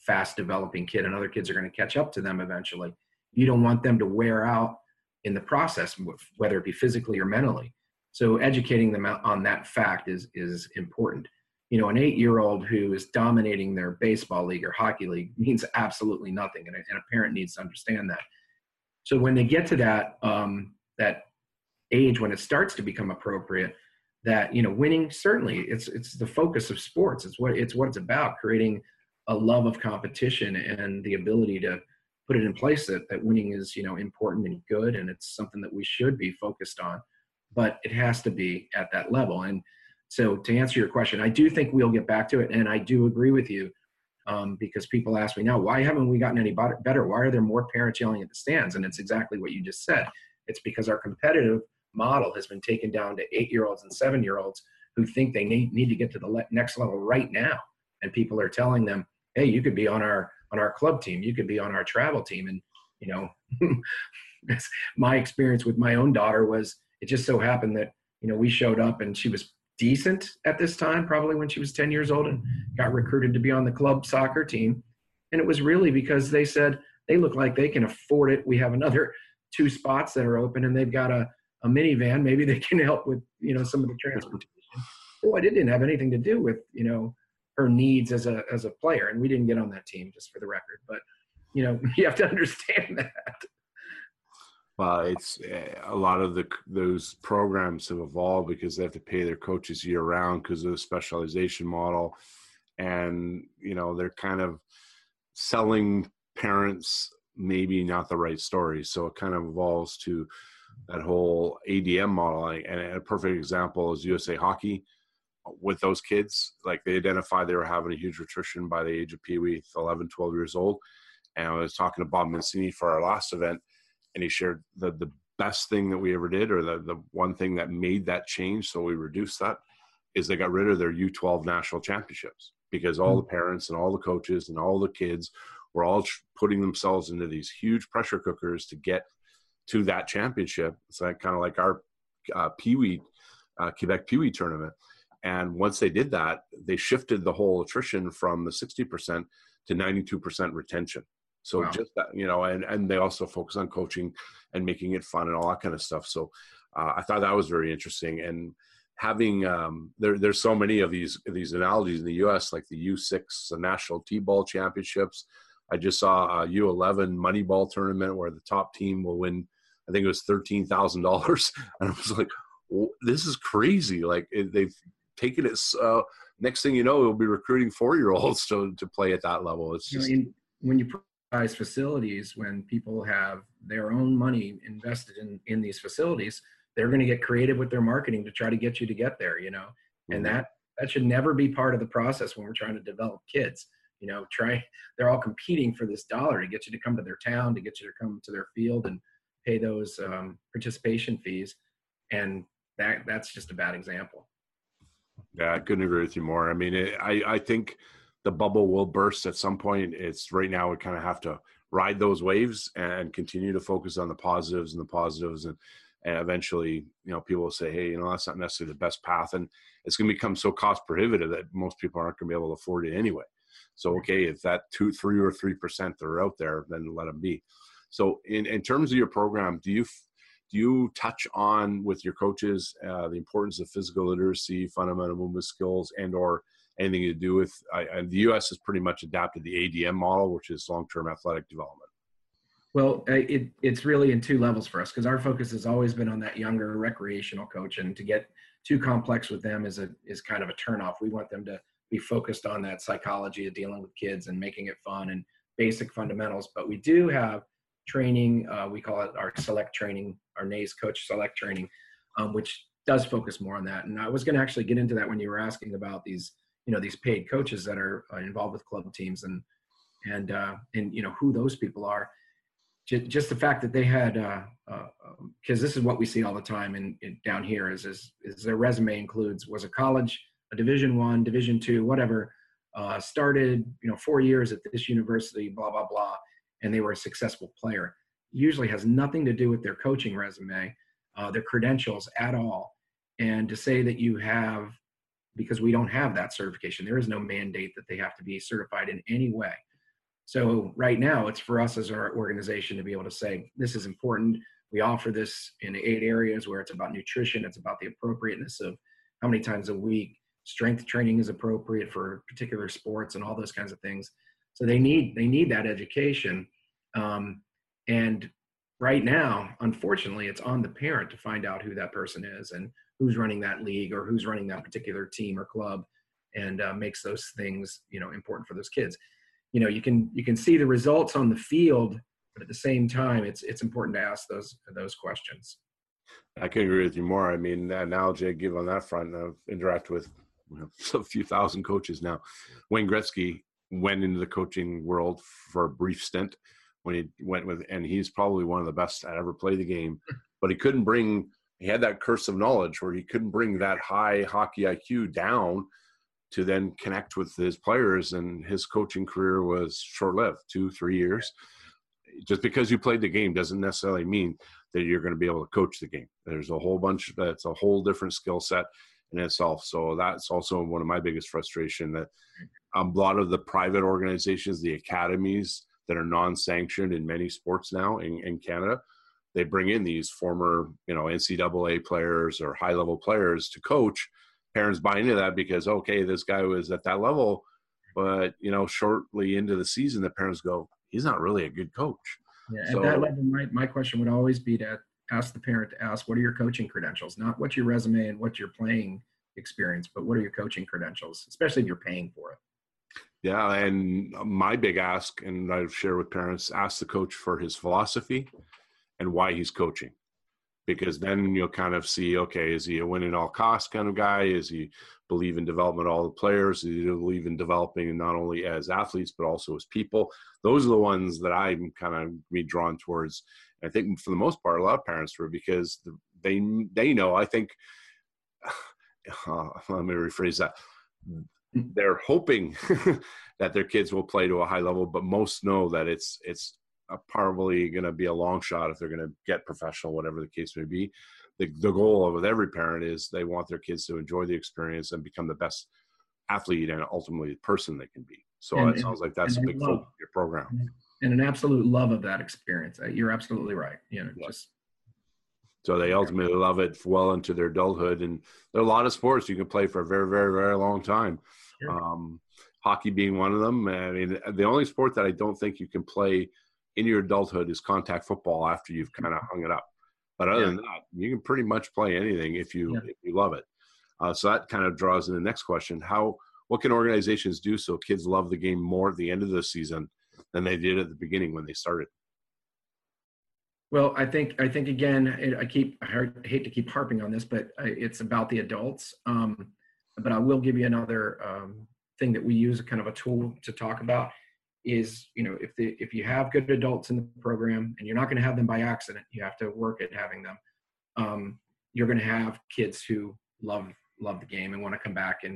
fast developing kid, and other kids are going to catch up to them eventually. You don't want them to wear out in the process, whether it be physically or mentally. So educating them on that fact is important. An 8-year-old who is dominating their baseball league or hockey league means absolutely nothing, and a parent needs to understand that. So when they get to that that age, when it starts to become appropriate, that winning, certainly it's the focus of sports. It's what it's about, creating a love of competition and the ability to put it in place that winning is important and good, and it's something that we should be focused on, but it has to be at that level. And so to answer your question, I do think we'll get back to it, and I do agree with you, because people ask me now, why haven't we gotten any better? Why are there more parents yelling at the stands? And it's exactly what you just said. It's because our competitive model has been taken down to 8-year-olds and 7-year-olds who think they need to get to the next level right now. And people are telling them, hey, you could be on our club team, you could be on our travel team. And my experience with my own daughter was, it just so happened that we showed up and she was decent at this time, probably when she was 10 years old, and got recruited to be on the club soccer team. And it was really because they said they look like they can afford it. We have another 2 spots that are open, and they've got a minivan. Maybe they can help with some of the transportation. Well, it didn't have anything to do with her needs as a player, and we didn't get on that team, just for the record. But you have to understand that. Well, it's a lot of those programs have evolved because they have to pay their coaches year round because of the specialization model, and they're kind of selling parents maybe not the right story. So it kind of evolves to that whole ADM model. And a perfect example is USA Hockey. With those kids, like, they identified they were having a huge attrition by the age of Pee-wee, 11, 12 years old. And I was talking to Bob Mancini for our last event, and he shared the best thing that we ever did, or the one thing that made that change, so we reduced that, is they got rid of their U12 national championships, because all the parents and all the coaches and all the kids were all putting themselves into these huge pressure cookers to get to that championship. It's like kind of like our Pee-wee, Quebec Pee-wee tournament. And once they did that, they shifted the whole attrition from the 60% to 92% retention. So wow. Just that, and they also focus on coaching and making it fun and all that kind of stuff. So I thought that was very interesting. And having, there's so many of these analogies in the U.S., like the U6 National T-Ball Championships. I just saw a U11 Moneyball tournament where the top team will win, I think it was $13,000. And I was like, well, this is crazy. Like, they've taken it. Next thing you know, we'll be recruiting 4-year-olds to play at that level. It's just when you prize facilities, when people have their own money invested in these facilities, they're going to get creative with their marketing to try to get you to get there. And that should never be part of the process when we're trying to develop kids. They're all competing for this dollar to get you to come to their town, to get you to come to their field and pay those participation fees. And that's just a bad example. Yeah, I couldn't agree with you more. I mean, I think the bubble will burst at some point. It's right now we kind of have to ride those waves and continue to focus on the positives, and eventually, people will say, hey, that's not necessarily the best path, and it's going to become so cost prohibitive that most people aren't going to be able to afford it anyway. So, okay, if that 2, 3, or 3% are out there, then let them be. So, in terms of your program, do you touch on with your coaches the importance of physical literacy, fundamental movement skills, and/or anything to do with? And the U.S. has pretty much adapted the ADM model, which is long-term athletic development. Well, it's really in 2 levels for us, because our focus has always been on that younger recreational coach, and to get too complex with them is kind of a turnoff. We want them to be focused on that psychology of dealing with kids and making it fun and basic fundamentals. But we do have training, we call it our select training, our NAES coach select training, which does focus more on that. And I was going to actually get into that when you were asking about these paid coaches that are involved with club teams and who those people are. Just the fact that they had, because this is what we see all the time in down here is their resume includes, was a college, a Division I, Division II, whatever, started 4 years at this university, blah blah blah, and they were a successful player. Usually has nothing to do with their coaching resume, their credentials at all. And to say that you have, because we don't have that certification, there is no mandate that they have to be certified in any way. So right now it's for us as our organization to be able to say, this is important. We offer this in 8 areas where it's about nutrition. It's about the appropriateness of how many times a week. Strength training is appropriate for particular sports and all those kinds of things. So they need that education. And right now, unfortunately, it's on the parent to find out who that person is and who's running that league or who's running that particular team or club, and makes those things, important for those kids. You can see the results on the field, but at the same time, it's important to ask those questions. I can agree with you more. I mean, the analogy I give on that front, I've interacted with a few thousand coaches now. Wayne Gretzky went into the coaching world for a brief stint when he went with, and he's probably one of the best that ever played the game, but he had that curse of knowledge where he couldn't bring that high hockey IQ down to then connect with his players, and his coaching career was short-lived, 2-3 years. Just because you played the game doesn't necessarily mean that you're going to be able to coach the game. There's a whole bunch, that's a whole different skill set in itself. So that's also one of my biggest frustration, that a lot of the private organizations, the academies that are non-sanctioned in many sports now in Canada, they bring in these former, NCAA players or high-level players to coach. Parents buy into that because, okay, this guy was at that level, but, shortly into the season, the parents go, he's not really a good coach. Yeah, at that level, my question would always be to ask the parent to ask, what are your coaching credentials? Not what's your resume and what's your playing experience, but what are your coaching credentials, especially if you're paying for it. Yeah, and my big ask, and I share with parents, ask the coach for his philosophy and why he's coaching. Because then you'll kind of see, okay, is he a win at all costs kind of guy? Is he believe in development of all the players? Does he believe in developing not only as athletes, but also as people? Those are the ones that I'm kind of drawn towards. And I think for the most part, a lot of parents were, because they know, I think, let me rephrase that. They're hoping that their kids will play to a high level, but most know that it's probably going to be a long shot if they're going to get professional, whatever the case may be. The goal of every parent is they want their kids to enjoy the experience and become the best athlete and ultimately the person they can be. So it sounds like that's a big focus of your program. And an absolute love of that experience. You're absolutely right. So they ultimately love it well into their adulthood. And there are a lot of sports you can play for a very, very, very long time. Sure. Hockey being one of them. I mean, the only sport that I don't think you can play in your adulthood is contact football after you've kind of hung it up. But other than that, you can pretty much play anything if you love it. So that kind of draws in the next question. What can organizations do so kids love the game more at the end of the season than they did at the beginning when they started? Well, I think again, I hate to keep harping on this, but it's about the adults. But I will give you another thing that we use, a kind of a tool to talk about, is, if you have good adults in the program, and you're not going to have them by accident, you have to work at having them. You're going to have kids who love the game and want to come back, and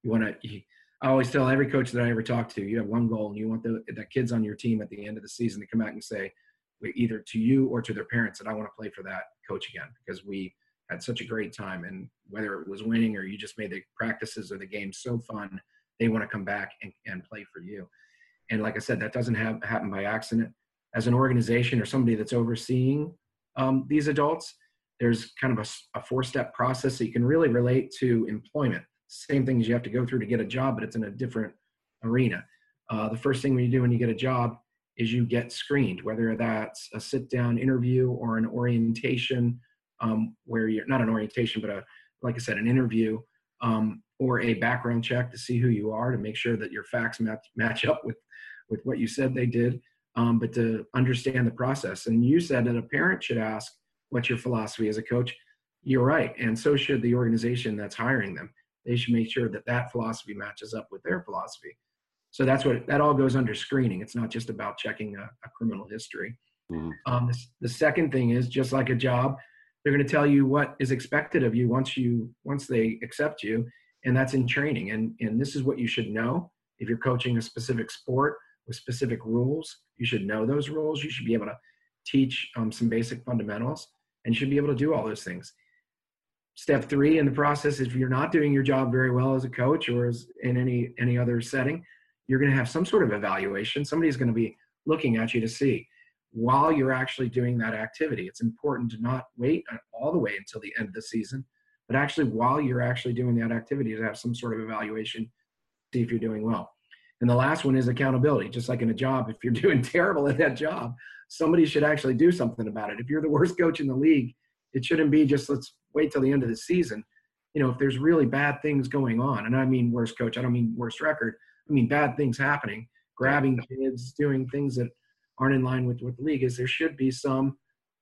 I always tell every coach that I ever talk to, you have one goal, and you want the kids on your team at the end of the season to come back and say, either to you or to their parents, that I want to play for that coach again, because we had such a great time. And whether it was winning or you just made the practices or the game so fun, they want to come back and play for you. And like I said, that doesn't happen by accident. As an organization or somebody that's overseeing these adults, there's kind of a 4-step process that you can really relate to employment. Same things you have to go through to get a job, but it's in a different arena. The first thing when you do when you get a job is you get screened, whether that's a sit-down interview or an orientation, where you're not an orientation, but like I said, an interview, or a background check to see who you are, to make sure that your facts match up with what you said they did, but to understand the process. And you said that a parent should ask, what's your philosophy as a coach? You're right. And so should the organization that's hiring them. They should make sure that philosophy matches up with their philosophy. So that all goes under screening. It's not just about checking a criminal history. Mm-hmm. The second thing is, just like a job, they're going to tell you what is expected of you once they accept you, and that's in training. And this is what you should know. If you're coaching a specific sport with specific rules, you should know those rules. You should be able to teach some basic fundamentals, and you should be able to do all those things. Step 3 in the process is, if you're not doing your job very well as a coach or as in any other setting, you're going to have some sort of evaluation. Somebody's going to be looking at you to see while you're actually doing that activity. It's important to not wait all the way until the end of the season, but actually while you're actually doing that activity to have some sort of evaluation, see if you're doing well. And the last one is accountability. Just like in a job, if you're doing terrible at that job, somebody should actually do something about it. If you're the worst coach in the league, it shouldn't be just let's wait till the end of the season. You know, if there's really bad things going on, and I mean worst coach, I don't mean worst record, I mean bad things happening, grabbing kids, doing things that aren't in line with what the league is, there should be some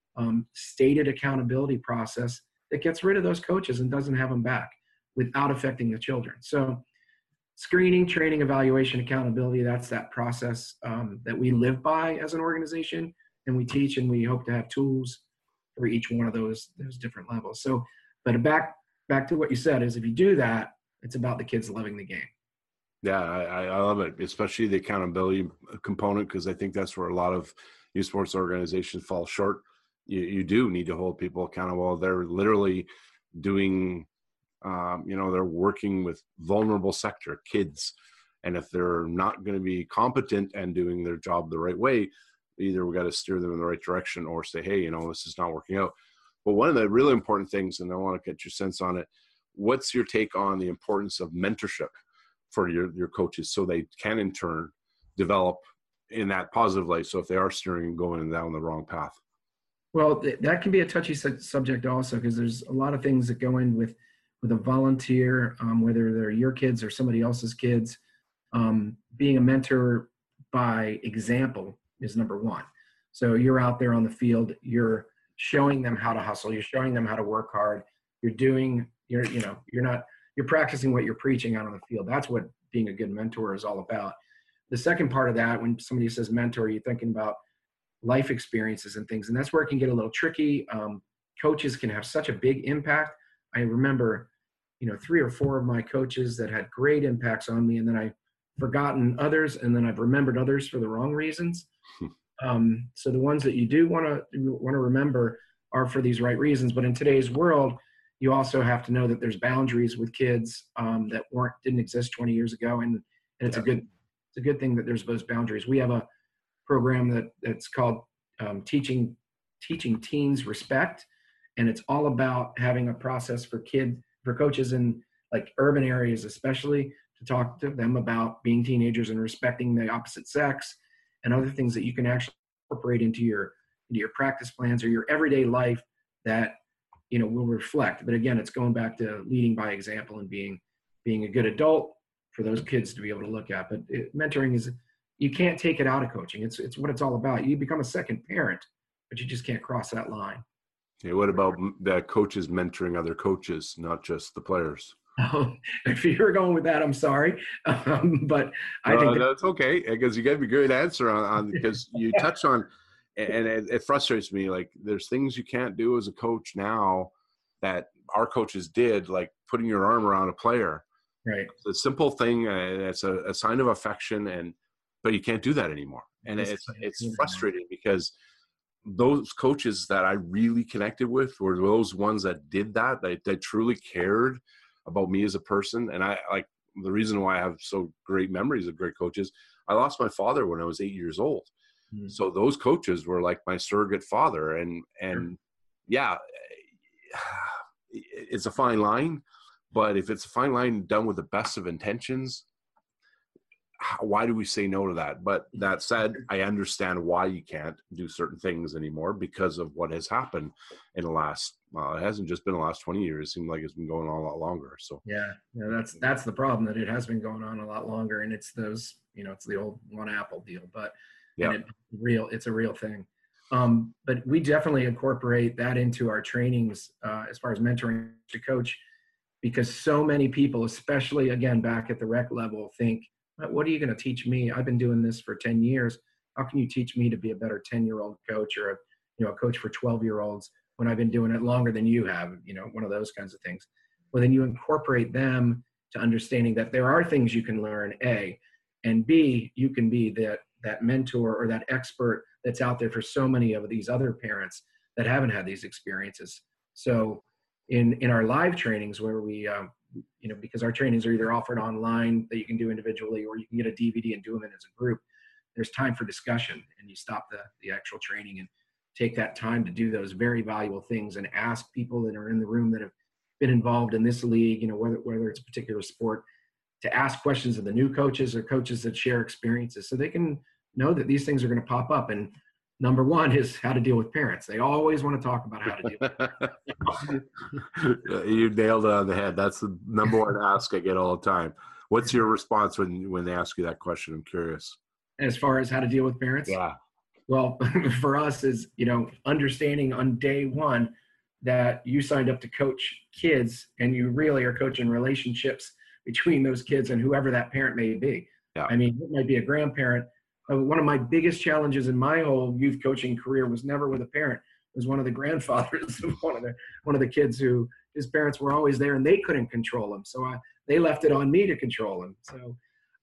stated accountability process that gets rid of those coaches and doesn't have them back without affecting the children. So screening, training, evaluation, accountability, that's that process that we live by as an organization, and we teach, and we hope to have tools for each one of those different levels. So, but back to what you said is if you do that, it's about the kids loving the game. Yeah, I love it, especially the accountability component, because I think that's where a lot of youth sports organizations fall short. You do need to hold people accountable. They're literally doing, they're working with vulnerable sector kids. And if they're not going to be competent and doing their job the right way, either we got to steer them in the right direction or say, hey, this is not working out. But one of the really important things, and I want to get your sense on it, what's your take on the importance of mentorship for your coaches so they can in turn develop in that positive light? So if they are steering and going down the wrong path. Well, that can be a touchy subject also, because there's a lot of things that go in with a volunteer, whether they're your kids or somebody else's kids. Being a mentor by example is number one. So you're out there on the field, you're showing them how to hustle, you're showing them how to work hard, you're practicing what you're preaching out on the field. That's what being a good mentor is all about. The second part of that, when somebody says mentor, you're thinking about life experiences and things, and that's where it can get a little tricky. Coaches can have such a big impact. I remember, 3 or 4 of my coaches that had great impacts on me, and then I've forgotten others, and then I've remembered others for the wrong reasons. So the ones that you do want to remember are for these right reasons. But in today's world, you also have to know that there's boundaries with kids that didn't exist 20 years ago, and it's a good thing that there's those boundaries. We have a program that's called teaching teens respect, and it's all about having a process for coaches in like urban areas especially, to talk to them about being teenagers and respecting the opposite sex and other things that you can actually incorporate into your practice plans or your everyday life that will reflect. But again, it's going back to leading by example and being a good adult for those kids to be able to look at. But mentoring is, you can't take it out of coaching. It's what it's all about. You become a second parent, but you just can't cross that line. Okay, what about the coaches mentoring other coaches, not just the players? If you're going with that, I'm sorry. But I think that's okay, because you gave me a good answer on because you touched on, and it frustrates me. Like, there's things you can't do as a coach now that our coaches did, like putting your arm around a player. Right. It's a simple thing. It's a sign of affection, but you can't do that anymore. And it's frustrating because those coaches that I really connected with were those ones that did that. They truly cared about me as a person. And I like the reason why I have so great memories of great coaches. I lost my father when I was 8 years old. Mm-hmm. So those coaches were like my surrogate father. And yeah, it's a fine line, but if it's a fine line done with the best of intentions, why do we say no to that? But that said, I understand why you can't do certain things anymore because of what has happened in the last, it hasn't just been the last 20 years. It seemed like it's been going on a lot longer. So yeah, that's the problem, that it has been going on a lot longer, and it's those, it's the old one apple deal, but yeah, it's a real thing. But we definitely incorporate that into our trainings as far as mentoring to coach, because so many people, especially again, back at the rec level, think, what are you going to teach me? I've been doing this for 10 years. How can you teach me to be a better 10-year-old coach or a coach for 12-year-olds when I've been doing it longer than you have? One of those kinds of things. Well, then you incorporate them to understanding that there are things you can learn, A, and B, you can be that mentor or that expert that's out there for so many of these other parents that haven't had these experiences. So in our live trainings where we because our trainings are either offered online that you can do individually, or you can get a DVD and do them in as a group. There's time for discussion, and you stop the actual training and take that time to do those very valuable things and ask people that are in the room that have been involved in this league, whether it's a particular sport, to ask questions of the new coaches or coaches that share experiences so they can know that these things are going to pop up. And number one is how to deal with parents. They always want to talk about how to deal with parents. You nailed it on the head. That's the number one ask I get all the time. What's your response when they ask you that question? I'm curious. As far as how to deal with parents? Yeah. Well, for us is, understanding on day one that you signed up to coach kids, and you really are coaching relationships between those kids and whoever that parent may be. Yeah. I mean, it might be a grandparent. One of my biggest challenges in my whole youth coaching career was never with a parent. It was one of the grandfathers of one of the kids who his parents were always there and they couldn't control him. So they left it on me to control him. So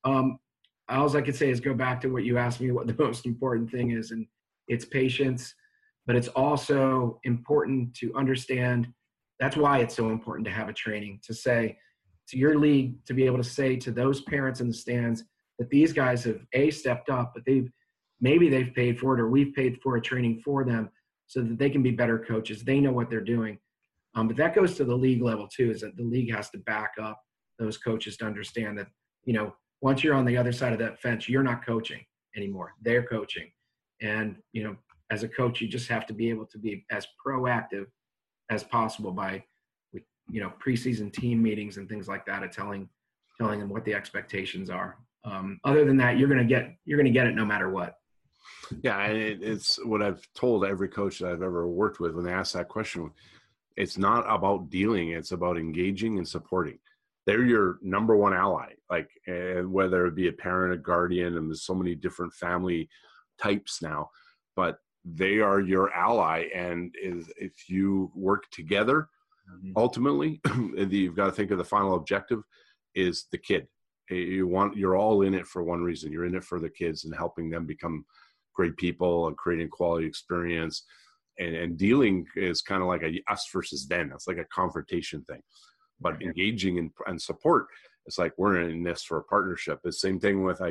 all I could say is go back to what you asked me, what the most important thing is, and it's patience, but it's also important to understand. That's why it's so important to have a training, to say to your league, to be able to say to those parents in the stands that these guys have stepped up, but maybe they've paid for it, or we've paid for a training for them so that they can be better coaches. They know what they're doing. But that goes to the league level too, is that the league has to back up those coaches to understand that, once you're on the other side of that fence, you're not coaching anymore. They're coaching. And, as a coach, you just have to be able to be as proactive as possible by, preseason team meetings and things like that, of telling them what the expectations are. Other than that, you're going to get it no matter what. Yeah. And it's what I've told every coach that I've ever worked with when they ask that question. It's not about dealing. It's about engaging and supporting. They're your number one ally, whether it be a parent, a guardian, and there's so many different family types now, but they are your ally. And if you work together, ultimately, you've got to think of the final objective is the kid. You're all in it for one reason. You're in it for the kids and helping them become great people and creating quality experience. And dealing is kind of like a us versus them. It's like a confrontation thing. But engaging and support, it's like we're in this for a partnership. The same thing with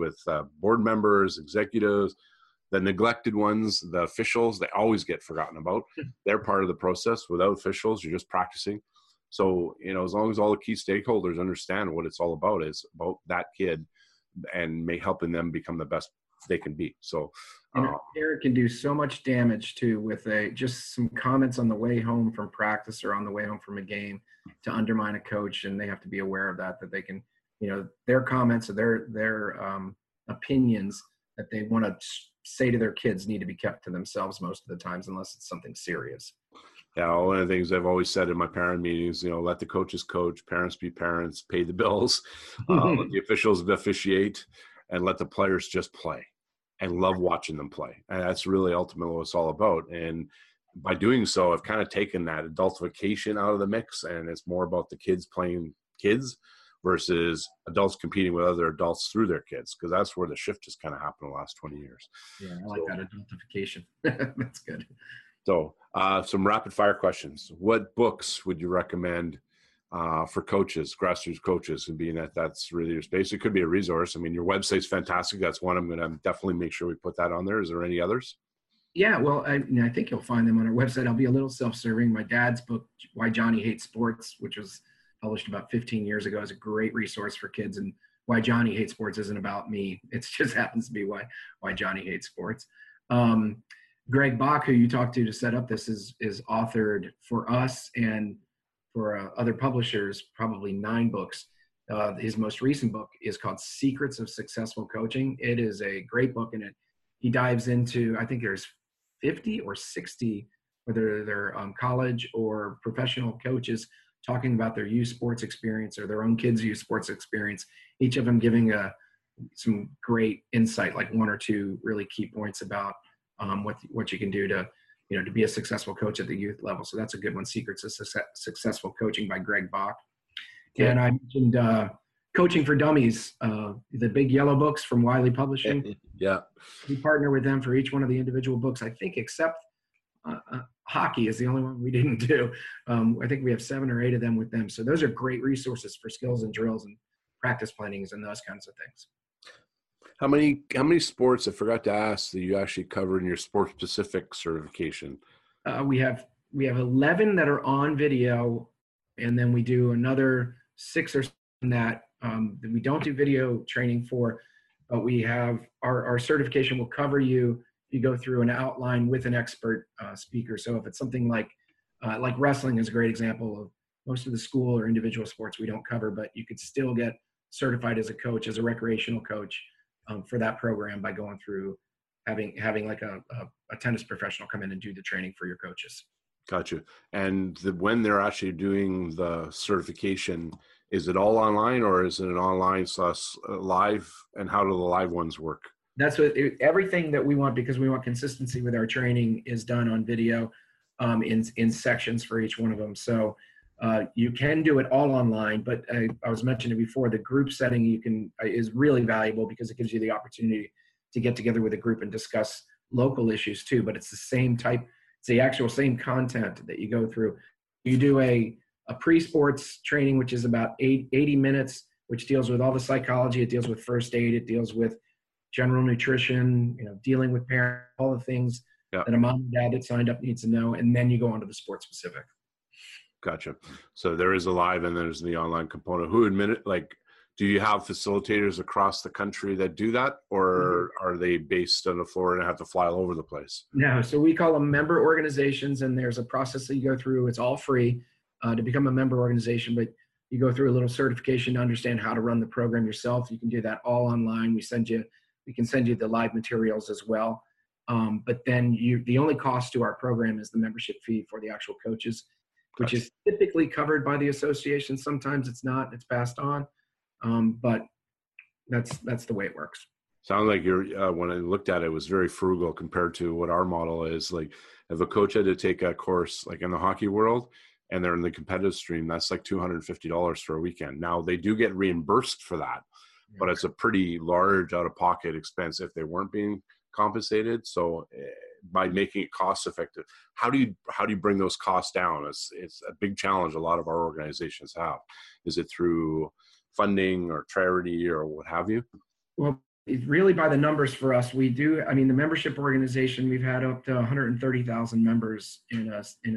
board members, executives, the neglected ones, the officials, they always get forgotten about. They're part of the process. Without officials, you're just practicing. So, as long as all the key stakeholders understand what it's all about, is about that kid and helping them become the best they can be. So a parent can do so much damage too with just some comments on the way home from practice or on the way home from a game to undermine a coach, and they have to be aware of that they can, their comments or their opinions that they want to say to their kids need to be kept to themselves most of the times, unless it's something serious. Yeah, one of the things I've always said in my parent meetings, let the coaches coach, parents be parents, pay the bills, let the officials officiate, and let the players just play and love watching them play. And that's really ultimately what it's all about. And by doing so, I've kind of taken that adultification out of the mix, and it's more about the kids playing kids versus adults competing with other adults through their kids, because that's where the shift has kind of happened in the last 20 years. Yeah, I like that adultification. That's good. So some rapid fire questions. What books would you recommend for coaches, grassroots coaches, and being that's really your space? It could be a resource. I mean, your website's fantastic. That's one. I'm going to definitely make sure we put that on there. Is there any others? Yeah, well, I think you'll find them on our website. I'll be a little self-serving. My dad's book, Why Johnny Hates Sports, which was published about 15 years ago, is a great resource for kids. And Why Johnny Hates Sports isn't about me. It just happens to be why Johnny hates sports. Greg Bach, who you talked to set up this, is authored for us and for other publishers, probably 9 books. His most recent book is called Secrets of Successful Coaching. It is a great book, and he dives into, I think there's 50 or 60, whether they're college or professional coaches, talking about their youth sports experience or their own kids' youth sports experience, each of them giving some great insight, like 1 or 2 really key points about what you can do to be a successful coach at the youth level. So that's a good one. Secrets of Successful Coaching by Greg Bach. Yeah. And I mentioned Coaching for Dummies, the big yellow books from Wiley Publishing. Yeah. We partner with them for each one of the individual books, I think, except Hockey is the only one we didn't do. I think we have 7 or 8 of them with them. So those are great resources for skills and drills and practice plannings and those kinds of things. How many sports, I forgot to ask, that you actually cover in your sport specific certification? We have 11 that are on video, and then we do another 6 or 7 that we don't do video training for, but we have our certification will cover you. You go through an outline with an expert speaker. So if it's something like wrestling is a great example of most of the school or individual sports we don't cover, but you could still get certified as a coach, as a recreational coach for that program by going through having like a tennis professional come in and do the training for your coaches. Gotcha. And when they're actually doing the certification, is it all online or is it an online / live? And how do the live ones work? That's everything that we want, because we want consistency with our training, is done on video in sections for each one of them. So you can do it all online, but I was mentioning before, the group setting is really valuable because it gives you the opportunity to get together with a group and discuss local issues too. But it's the same type, it's the actual same content that you go through. You do a pre-sports training, which is about 80 minutes, which deals with all the psychology. It deals with first aid. It deals with general nutrition, dealing with parents, all the things that a mom and dad that signed up needs to know. And then you go on to the sport specific. Gotcha. So there is a live and there's the online component. Do you have facilitators across the country that do that, or are they based on the floor and have to fly all over the place? No. So we call them member organizations, and there's a process that you go through. It's all free to become a member organization, but you go through a little certification to understand how to run the program yourself. You can do that all online. We can send you the live materials as well. But then the only cost to our program is the membership fee for the actual coaches, which is typically covered by the association. Sometimes it's not, it's passed on. But that's the way it works. Sounds like when I looked at it, it was very frugal compared to what our model is. Like if a coach had to take a course like in the hockey world and they're in the competitive stream, that's like $250 for a weekend. Now they do get reimbursed for that, but it's a pretty large out-of-pocket expense if they weren't being compensated. So by making it cost effective, how do you bring those costs down? It's a big challenge a lot of our organizations have. Is it through funding or charity or what have you? Well, it's really by the numbers for us. We do. I mean, the membership organization, we've had up to 130,000 members in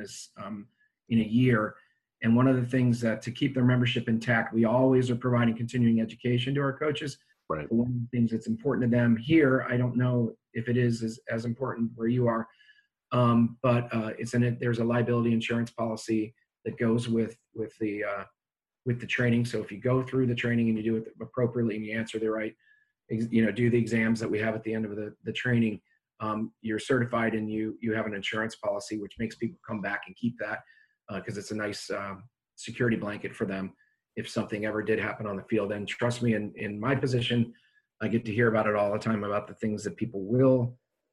a year. And one of the things that to keep their membership intact, we always are providing continuing education to our coaches. Right. One of the things that's important to them here, I don't know if it is as important where you are, but there's a liability insurance policy that goes with the training. So if you go through the training and you do it appropriately and you answer the right, do the exams that we have at the end of the training, you're certified and you have an insurance policy, which makes people come back and keep that because it's a nice security blanket for them if something ever did happen on the field. And trust me, in my position, I get to hear about it all the time, about the things that people will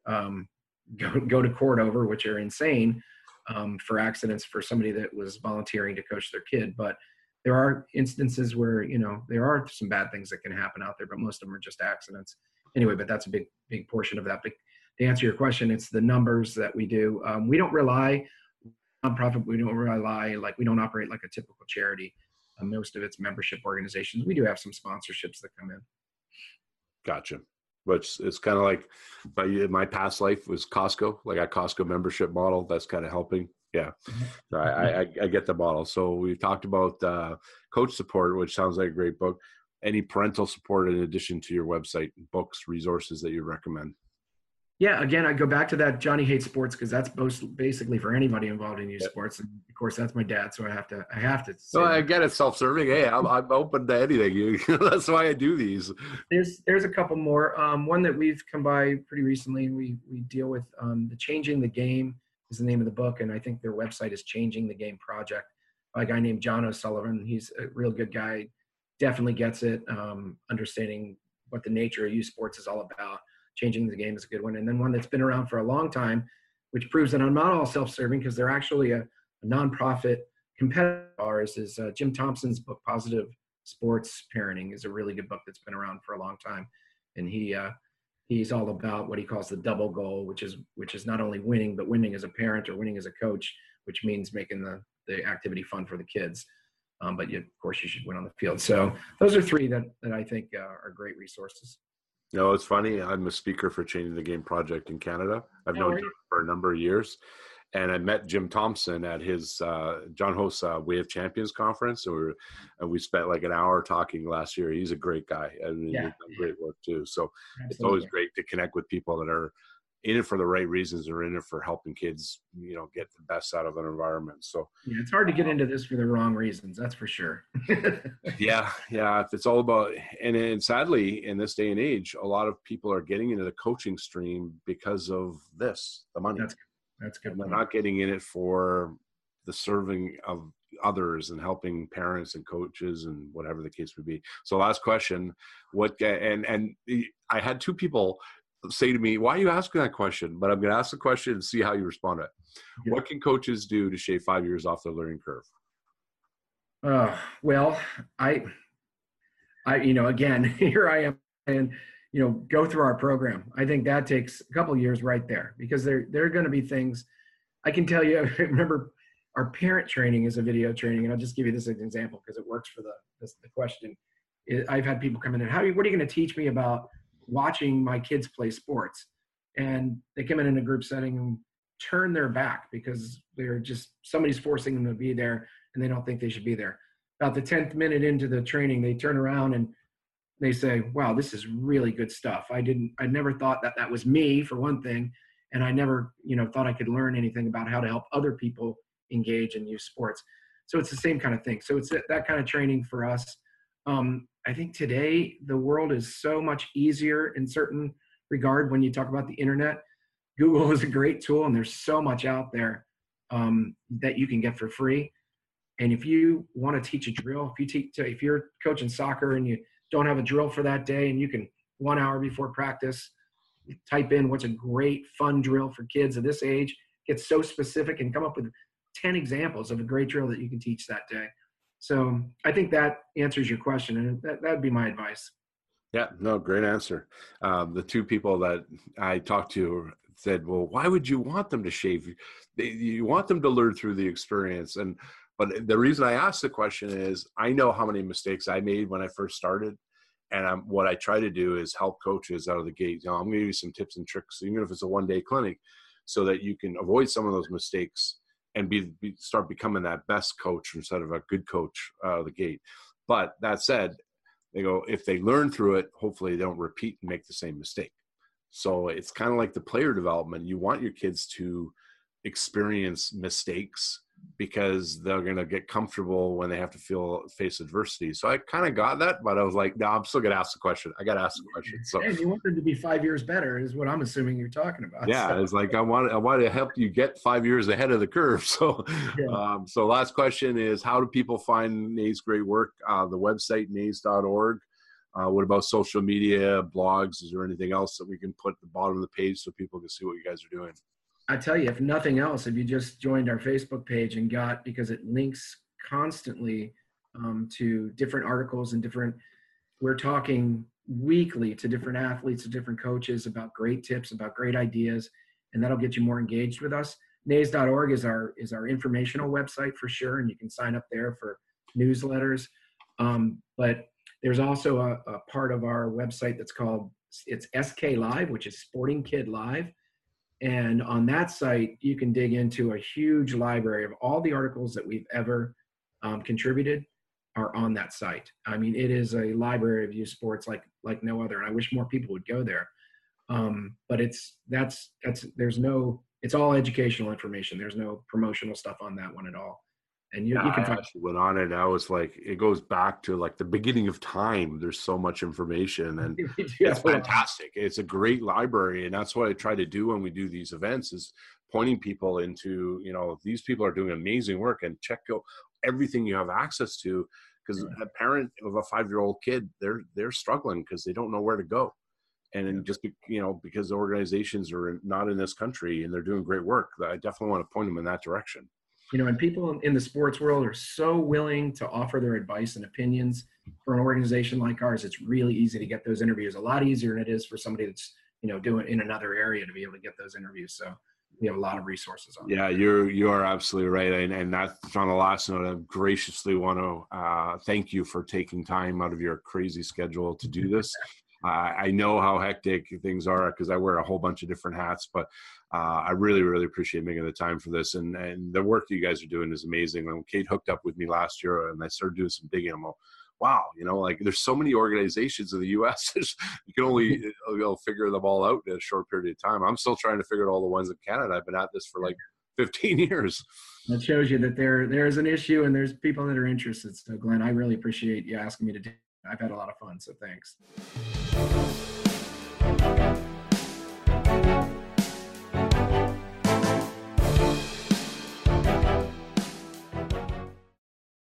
go to court over, which are insane for accidents for somebody that was volunteering to coach their kid. But there are instances where, there are some bad things that can happen out there, but most of them are just accidents. Anyway, but that's a big portion of that. But to answer your question, it's the numbers that we do. We don't rely nonprofit. We don't rely, we don't operate like a typical charity. Most of it's membership organizations. We do have some sponsorships that come in. Gotcha. Which it's kind of like my past life was Costco, like a Costco membership model. That's kind of helping. Yeah. So I get the model. So we've talked about coach support, which sounds like a great book. Any parental support in addition to your website, books, resources that you recommend? Yeah, again, I go back to that Johnny Hates Sports because that's basically for anybody involved in youth sports. And of course, that's my dad, so I have to. Well, I get it, self-serving. Hey, I'm open to anything. That's why I do these. There's a couple more. One that we've come by pretty recently, and we deal with the Changing the Game is the name of the book, and I think their website is Changing the Game Project by a guy named John O'Sullivan. He's a real good guy, definitely gets it, understanding what the nature of youth sports is all about. Changing the Game is a good one. And then one that's been around for a long time, which proves that I'm not all self-serving because they're actually a nonprofit competitor of ours, is Jim Thompson's book, Positive Sports Parenting, is a really good book that's been around for a long time. And he he's all about what he calls the double goal, which is not only winning, but winning as a parent or winning as a coach, which means making the activity fun for the kids. But of course, you should win on the field. So those are three that I think are great resources. It's funny. I'm a speaker for Changing the Game Project in Canada. I've known John for a number of years. And I met Jim Thompson at his John Host's Way of Champions conference. And we spent like an hour talking last year. He's a great guy. I mean, he's done great work too. So It's always great to connect with people that are in it for the right reasons, or in it for helping kids, get the best out of an environment. So it's hard to get into this for the wrong reasons. That's for sure. Yeah. It's all about, and sadly in this day and age, a lot of people are getting into the coaching stream because of the money. That's good. They're not getting in it for the serving of others and helping parents and coaches and whatever the case would be. So last question, and I had two people say to me, why are you asking that question? But I'm going to ask the question and see how you respond to it. Yeah. What can coaches do to shave 5 years off their learning curve? Well, I again, here I am, and go through our program. I think that takes a couple of years right there, because there are going to be things. I can tell you, I remember our parent training is a video training, and I'll just give you this as an example because it works for the question. I've had people come in and, what are you going to teach me about watching my kids play sports? And they come in a group setting and turn their back because they're just, somebody's forcing them to be there and they don't think they should be there. About the 10th minute into the training, they turn around and they say, wow, this is really good stuff. I never thought that was me, for one thing. And I never, thought I could learn anything about how to help other people engage and use sports. So it's the same kind of thing. So it's that kind of training for us. I think today the world is so much easier in certain regard. When you talk about the internet, Google is a great tool, and there's so much out there that you can get for free. And if you want to teach a drill, if you're coaching soccer and you don't have a drill for that day, and you can 1 hour before practice type in what's a great fun drill for kids of this age, get so specific and come up with 10 examples of a great drill that you can teach that day. So I think that answers your question, and that'd be my advice. Yeah, no, great answer. The two people that I talked to said, well, why would you want them to shave? You want them to learn through the experience. But the reason I asked the question is I know how many mistakes I made when I first started. And what I try to do is help coaches out of the gate. I'm going to give you some tips and tricks, even if it's a one-day clinic, so that you can avoid some of those mistakes and start becoming that best coach instead of a good coach out of the gate. But that said, they go, if they learn through it, hopefully they don't repeat and make the same mistake. So it's kind of like the player development. You want your kids to experience mistakes because they're going to get comfortable when they have to face adversity. So I kind of got that, but I was like, no, I'm still going to ask the question. I got to ask the question. So and you want them to be 5 years better is what I'm assuming you're talking about. Yeah. So. It's like, I want to help you get 5 years ahead of the curve. So, so last question is, how do people find NAE's great work? The website, naes.org. What about social media, blogs? Is there anything else that we can put at the bottom of the page so people can see what you guys are doing? I tell you, if nothing else, if you just joined our Facebook page and because it links constantly to different articles and we're talking weekly to different athletes, to different coaches about great tips, about great ideas, and that'll get you more engaged with us. naes.org is our informational website for sure, and you can sign up there for newsletters. But there's also a part of our website it's SK Live, which is Sporting Kid Live. And on that site, you can dig into a huge library of all the articles that we've ever contributed are on that site. I mean, it is a library of youth sports like no other. And I wish more people would go there. But it's all educational information. There's no promotional stuff on that one at all. And you can find. I went on it. I was like, it goes back to like the beginning of time. There's so much information, and it's fantastic. It's a great library, and that's what I try to do when we do these events is pointing people into, these people are doing amazing work, and check out everything you have access to. Because a parent of a 5-year-old kid, they're struggling because they don't know where to go, and then just because the organizations are not in this country and they're doing great work, I definitely want to point them in that direction. And people in the sports world are so willing to offer their advice and opinions. For an organization like ours, it's really easy to get those interviews, a lot easier than it is for somebody that's doing in another area to be able to get those interviews. So we have a lot of resources on Yeah, you are absolutely right. And that's on the last note, I graciously want to thank you for taking time out of your crazy schedule to do this. I know how hectic things are because I wear a whole bunch of different hats, but I really, really appreciate making the time for this. And the work that you guys are doing is amazing. When Kate hooked up with me last year and I started doing some digging, I'm like, wow, like there's so many organizations in the U.S. You can only figure them all out in a short period of time. I'm still trying to figure out all the ones in Canada. I've been at this for like 15 years. That shows you that there's an issue and there's people that are interested. So Glenn, I really appreciate you asking me to do it. I've had a lot of fun, so thanks.